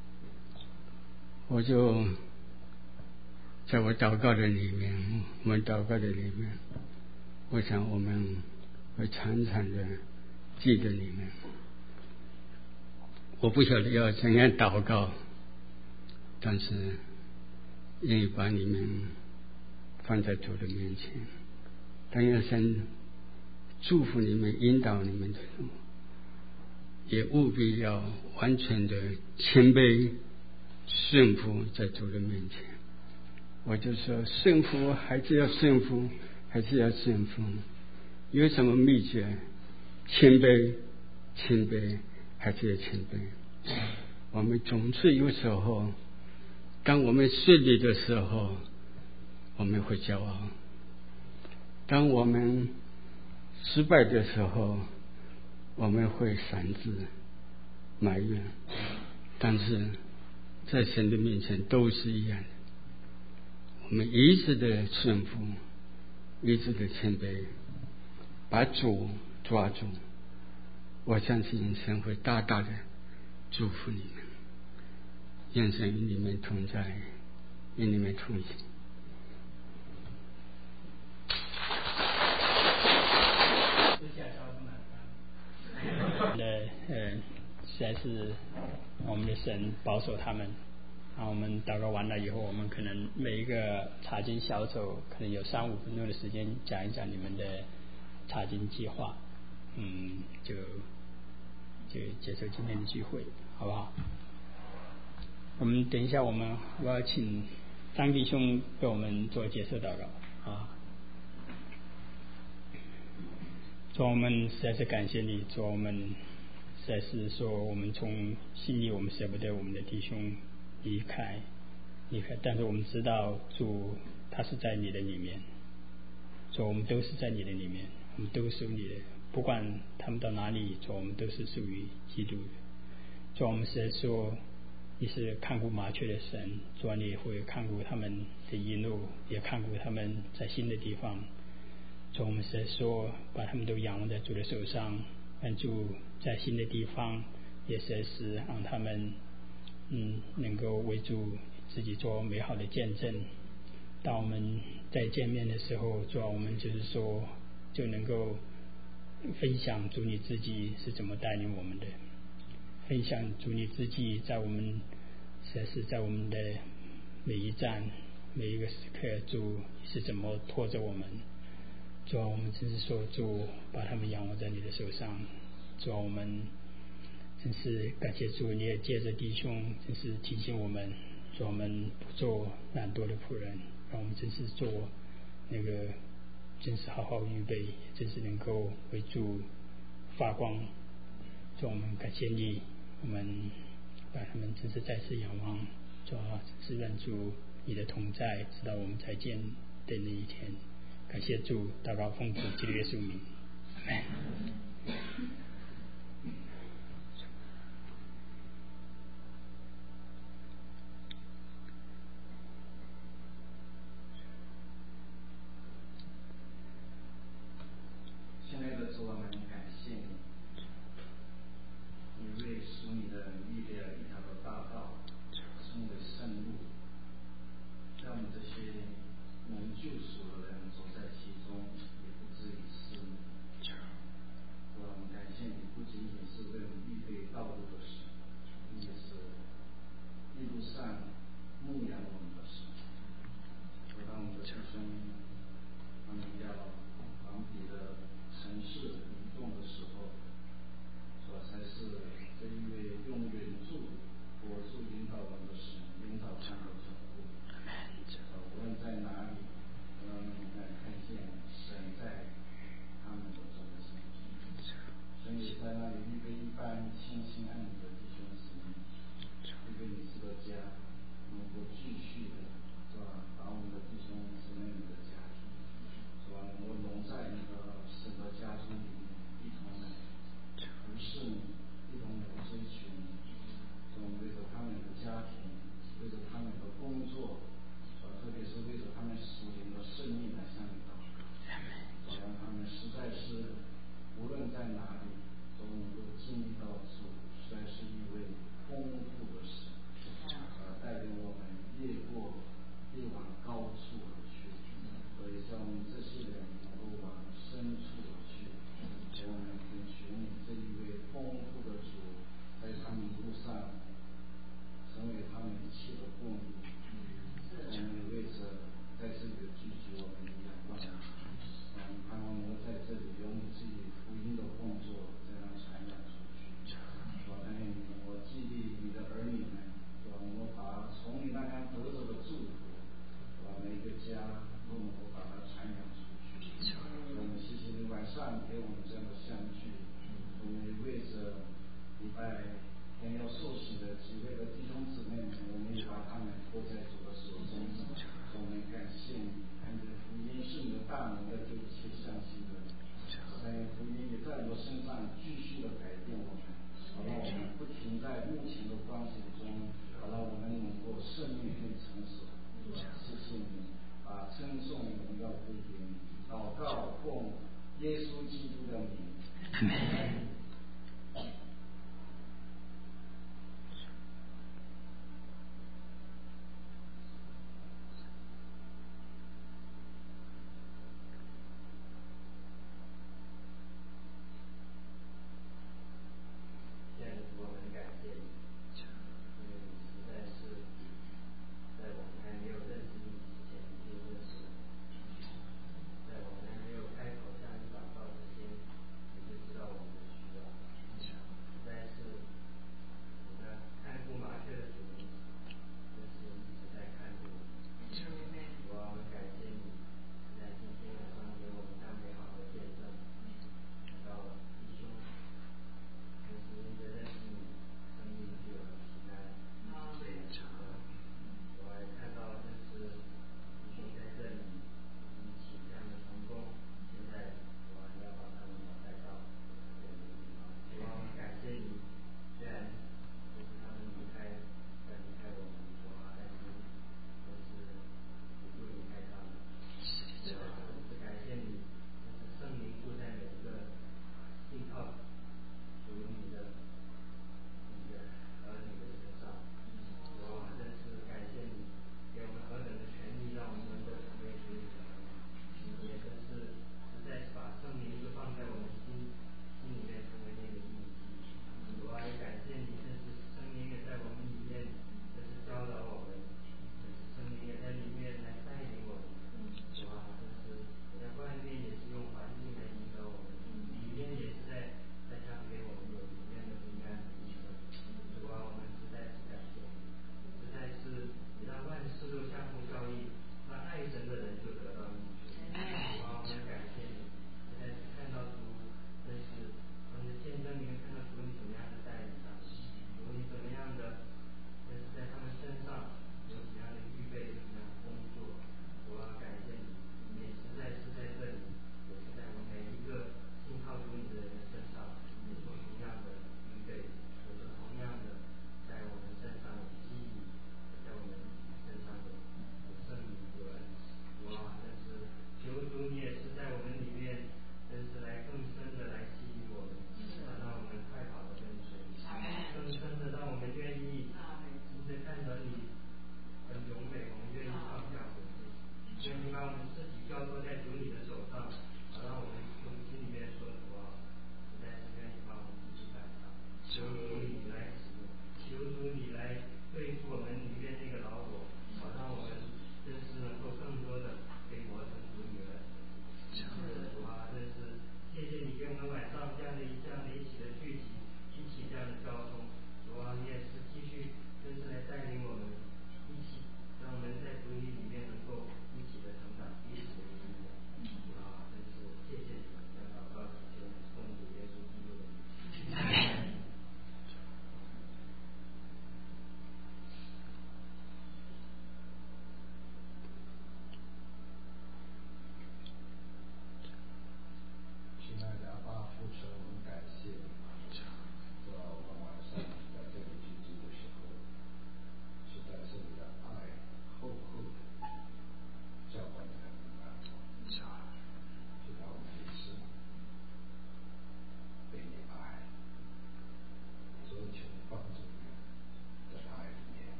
我就在我祷告的里面，我们祷告的里面，我想我们会常常的记得你们。我不晓得要怎样祷告，但是愿意把你们放在主的面前，但愿神祝福你们，引导你们的路，也务必要完全的谦卑顺服在主的面前。我就说顺服还是要顺服，还是要顺服，有什么秘诀？谦卑，谦卑，还是要谦卑。我们总是有时候，当我们顺利的时候，我们会骄傲；当我们失败的时候， 我们会擅自埋怨，但是在神的面前都是一样的。我们一直的顺服，一直的谦卑，把主抓住，我相信神会大大的祝福你们。愿神与你们同在，与你们同行。 的呃，实在是我们的神保守他们。然后我们祷告完了以后，我们可能每一个查经小组可能有三五分钟的时间讲一讲你们的查经计划，嗯，就就结束今天的聚会，好不好？我们等一下，我们我要请张弟兄给我们做结束祷告啊。主，我们实在是感谢你，主，我们实在是说，我们从心里我们舍不得我们的弟兄离开，离开，但是我们知道主他是在你的里面，主，我们都是在你的里面，我们都属你的，不管他们到哪里，主，我们都是属于基督的。主，我们实在说，你是看顾麻雀的神，主，你也会看顾他们的一路，也看顾他们在新的地方。主，我们是说把他们都仰望在主的手上，让主在新的地方也是是让他们嗯能够为主自己做美好的见证。当我们在见面的时候，主，我们就是说就能够分享主你自己是怎么带领我们的，分享主你自己在我们实在是在我们的每一站每一个时刻，主是怎么拖着我们。主，我们真是说，主把他们仰望在你的手上。主，我们真是感谢主，你也借着弟兄真是提醒我们，主，我们不做懒惰的仆人，让我们真是做那个真是好好预备，真是能够为主发光。主，我们感谢你，我们把他们真是再次仰望。主，真是愿主你的同在，直到我们再见的那一天。感谢主，祷告奉主基督耶稣名，阿们。 亲爱的主，我们感谢你，你为属你的立了一条的大道，成为圣路，让我们这些蒙救赎的人走在其中，也不至于失迷。我们感谢你，不仅仅是为我们预备道路的神，你也是一路上牧养我们的神。我让我们的弟兄，他们要往彼的城市移动的时候，所才是这一位用援助、辅助引导我们的神，引导他们的脚步。无论在哪里，我们能看见神在他们的中心。神也在那里预备一般清心爱你的弟兄姊妹，预备你这个家能够继续的，是吧？把我们的弟兄姊妹们的家庭，是吧？能够融在那个神的家族里面，一同来服侍你，一同来追求你。是吧？为着他们的家庭，为着他们的工作。特别是为着他们属灵的生命来向你祷告，让他们实在是无论在哪里都能够经历到主，实在是一位丰富的神，呃，带领我们越过越往高处而去，所以像我们这些人能够往深处而去。我们恳求你这一位丰富的主，在他们路上成为他们一切的供应。我们为着在这里的聚集，我们仰望你，嗯，盼望能够在这里有你自己福音的工作这样传扬出去。我但愿我激励你的儿女们，我能够把从你那边得着的祝福，把每个家都能够把它传扬出去。我们谢谢你晚上给我们这样的相聚，我们为着礼拜天要受洗的几位的弟兄姊妹们，我们也把他们托在主的手中。我们感谢你，看见福音是你的大能，要救一切相信的人。但愿福音也在我身上。 上继续的改变我们，好让我们不停在目前的关系中，好让我们能够胜利并成熟。谢谢你，把称颂荣耀归给你。祷告奉耶稣基督的名。 阿门。 在我们还没有开口向你祷告之前，你就知道我们的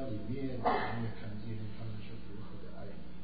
里面，我们也看见他们是如何的爱你。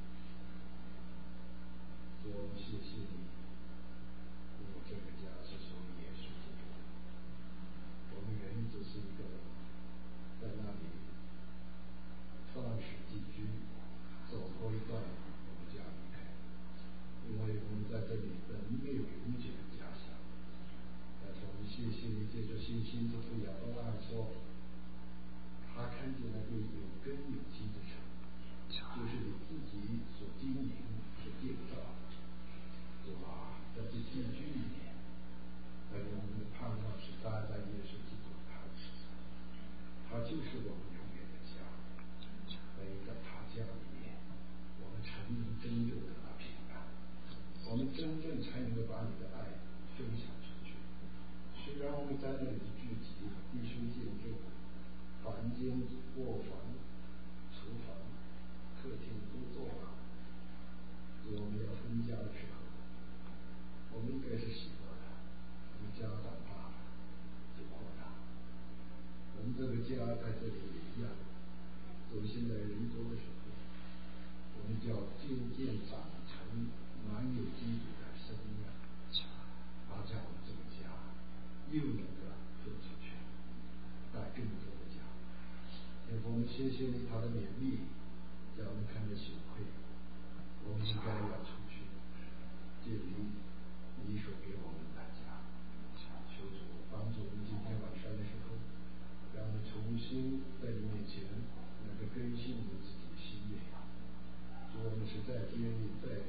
主，我们谢谢你，因为这个家是属于耶稣基督。我们原只是一个在那里创始寄居，走过一段我们家离开，因为我们在这里本没有永久的家乡。但是我们谢谢你，借着信心之父亚伯拉罕说，他看见那个有根有基的城，就是你自己所经营、所建造，对吧？在这寄居里面，但是我们的盼望是搭在耶稣基督的磐石上，他就是我们永远的家。所以在他家里面，我们才能真正得到平安，我们真正才能够把你的爱分享出去。虽然我们在那里聚集，弟兄见证，房间、卧房、厨房、客厅都做好，我们要分家的时候，我们应该是喜乐的。我们家长大了，就扩大。我们这个家在这里也一样。所以现在人多的时候，我们就要渐渐长成满有基督的生命，好叫我们这个家又能够分出去，带更多的家。天父，我们谢谢你他的勉励，叫我们看得羞愧。我们应该要出去，建立你所给我们的家。求主帮助我们今天晚上的时候，让我们重新在你面前能够更新我们自己的心念。主，我们实在不愿意在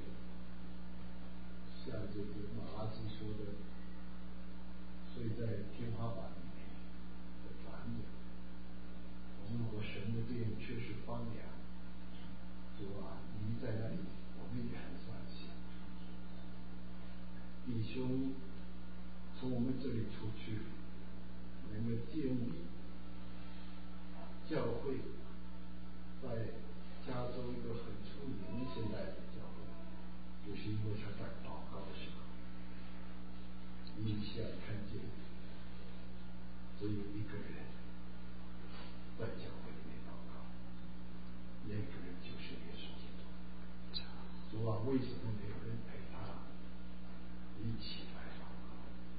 像这个马拉基说的，睡在天花板里面的房子。我们和神的殿确实荒凉，主啊，你在那里，我们也很伤心。弟兄从我们这里出去，能够建立教会，在加州一个很出名现在的教会，就是因为他在祷告的时候，你想看见只有一个人在教会里面祷告，那个人就是耶稣基督。主啊，为什么没有人陪他一起来祷告？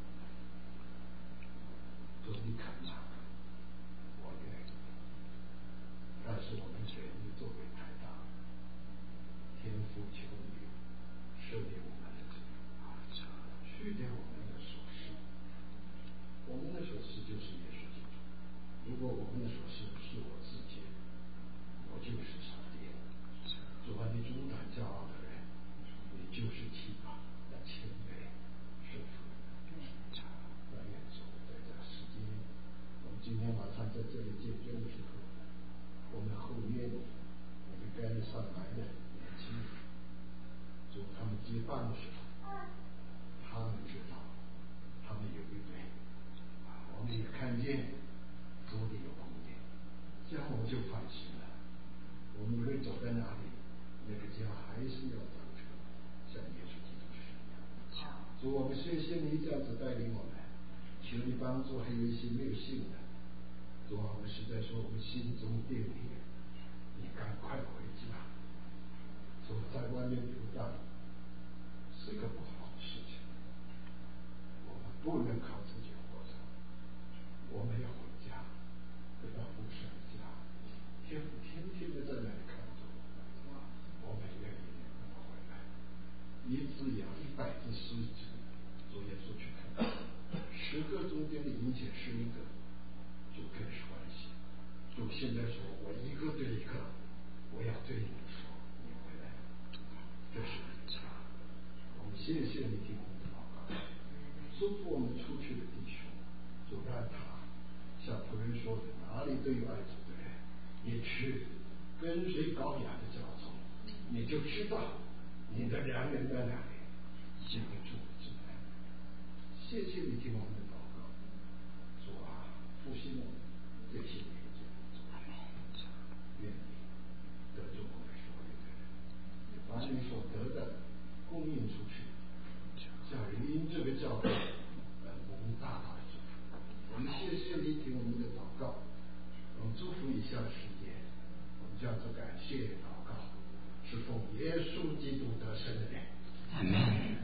主，你看哪个，我愿意。但是我们人作为太大，天父求你赦免我们的罪，去掉我们的所事。我们的所事就是耶稣基督。如果我们的所事是我自己，我就是上帝。主啊，你阻挡骄傲的人，你就是提拔那谦卑顺服。但愿主在这个时间，我们今天晚上在这里见证的时候，我们后面我们跟上来的年轻人，主他们接棒的时候，他们知道他们有一位，我们也看见主里有供应，这样我们就放心了。我们无论走在哪里，那个家还是要长成像耶稣基督是一样。主，我们谢谢你这样子带领我们，求你帮助还有一些没有信的。主啊，我们实在说我们心中定力，你赶快回家。主，在外面游荡是个不好的事情，我们不能靠自己活着，我们要回家，回到父神的家。天父天天的在那里看着我们，我们愿意能够回来。一只羊，一百只狮子，主耶稣去看，十个中间的引起十一个，就更是关系。主现在说，我一个对一个，我要对你说，你回来，这是家。我们谢谢你听我们的祷告，祝福我们出去的弟兄，就让他像仆人说的，哪里都有爱主的人，你去跟随羔羊的教宗，你就知道你的良人在哪里，这个主之爱。谢谢你听我们的祷告，主啊，复兴我们这些年纪。愿你得着我们所有的人，把你所得的供应出去，叫人因这个教会而蒙大大的祝福。我们谢谢你听我们的祷告，我们祝福以下的时间， 叫做感谢祷告，是奉耶稣基督得胜的名。 阿门。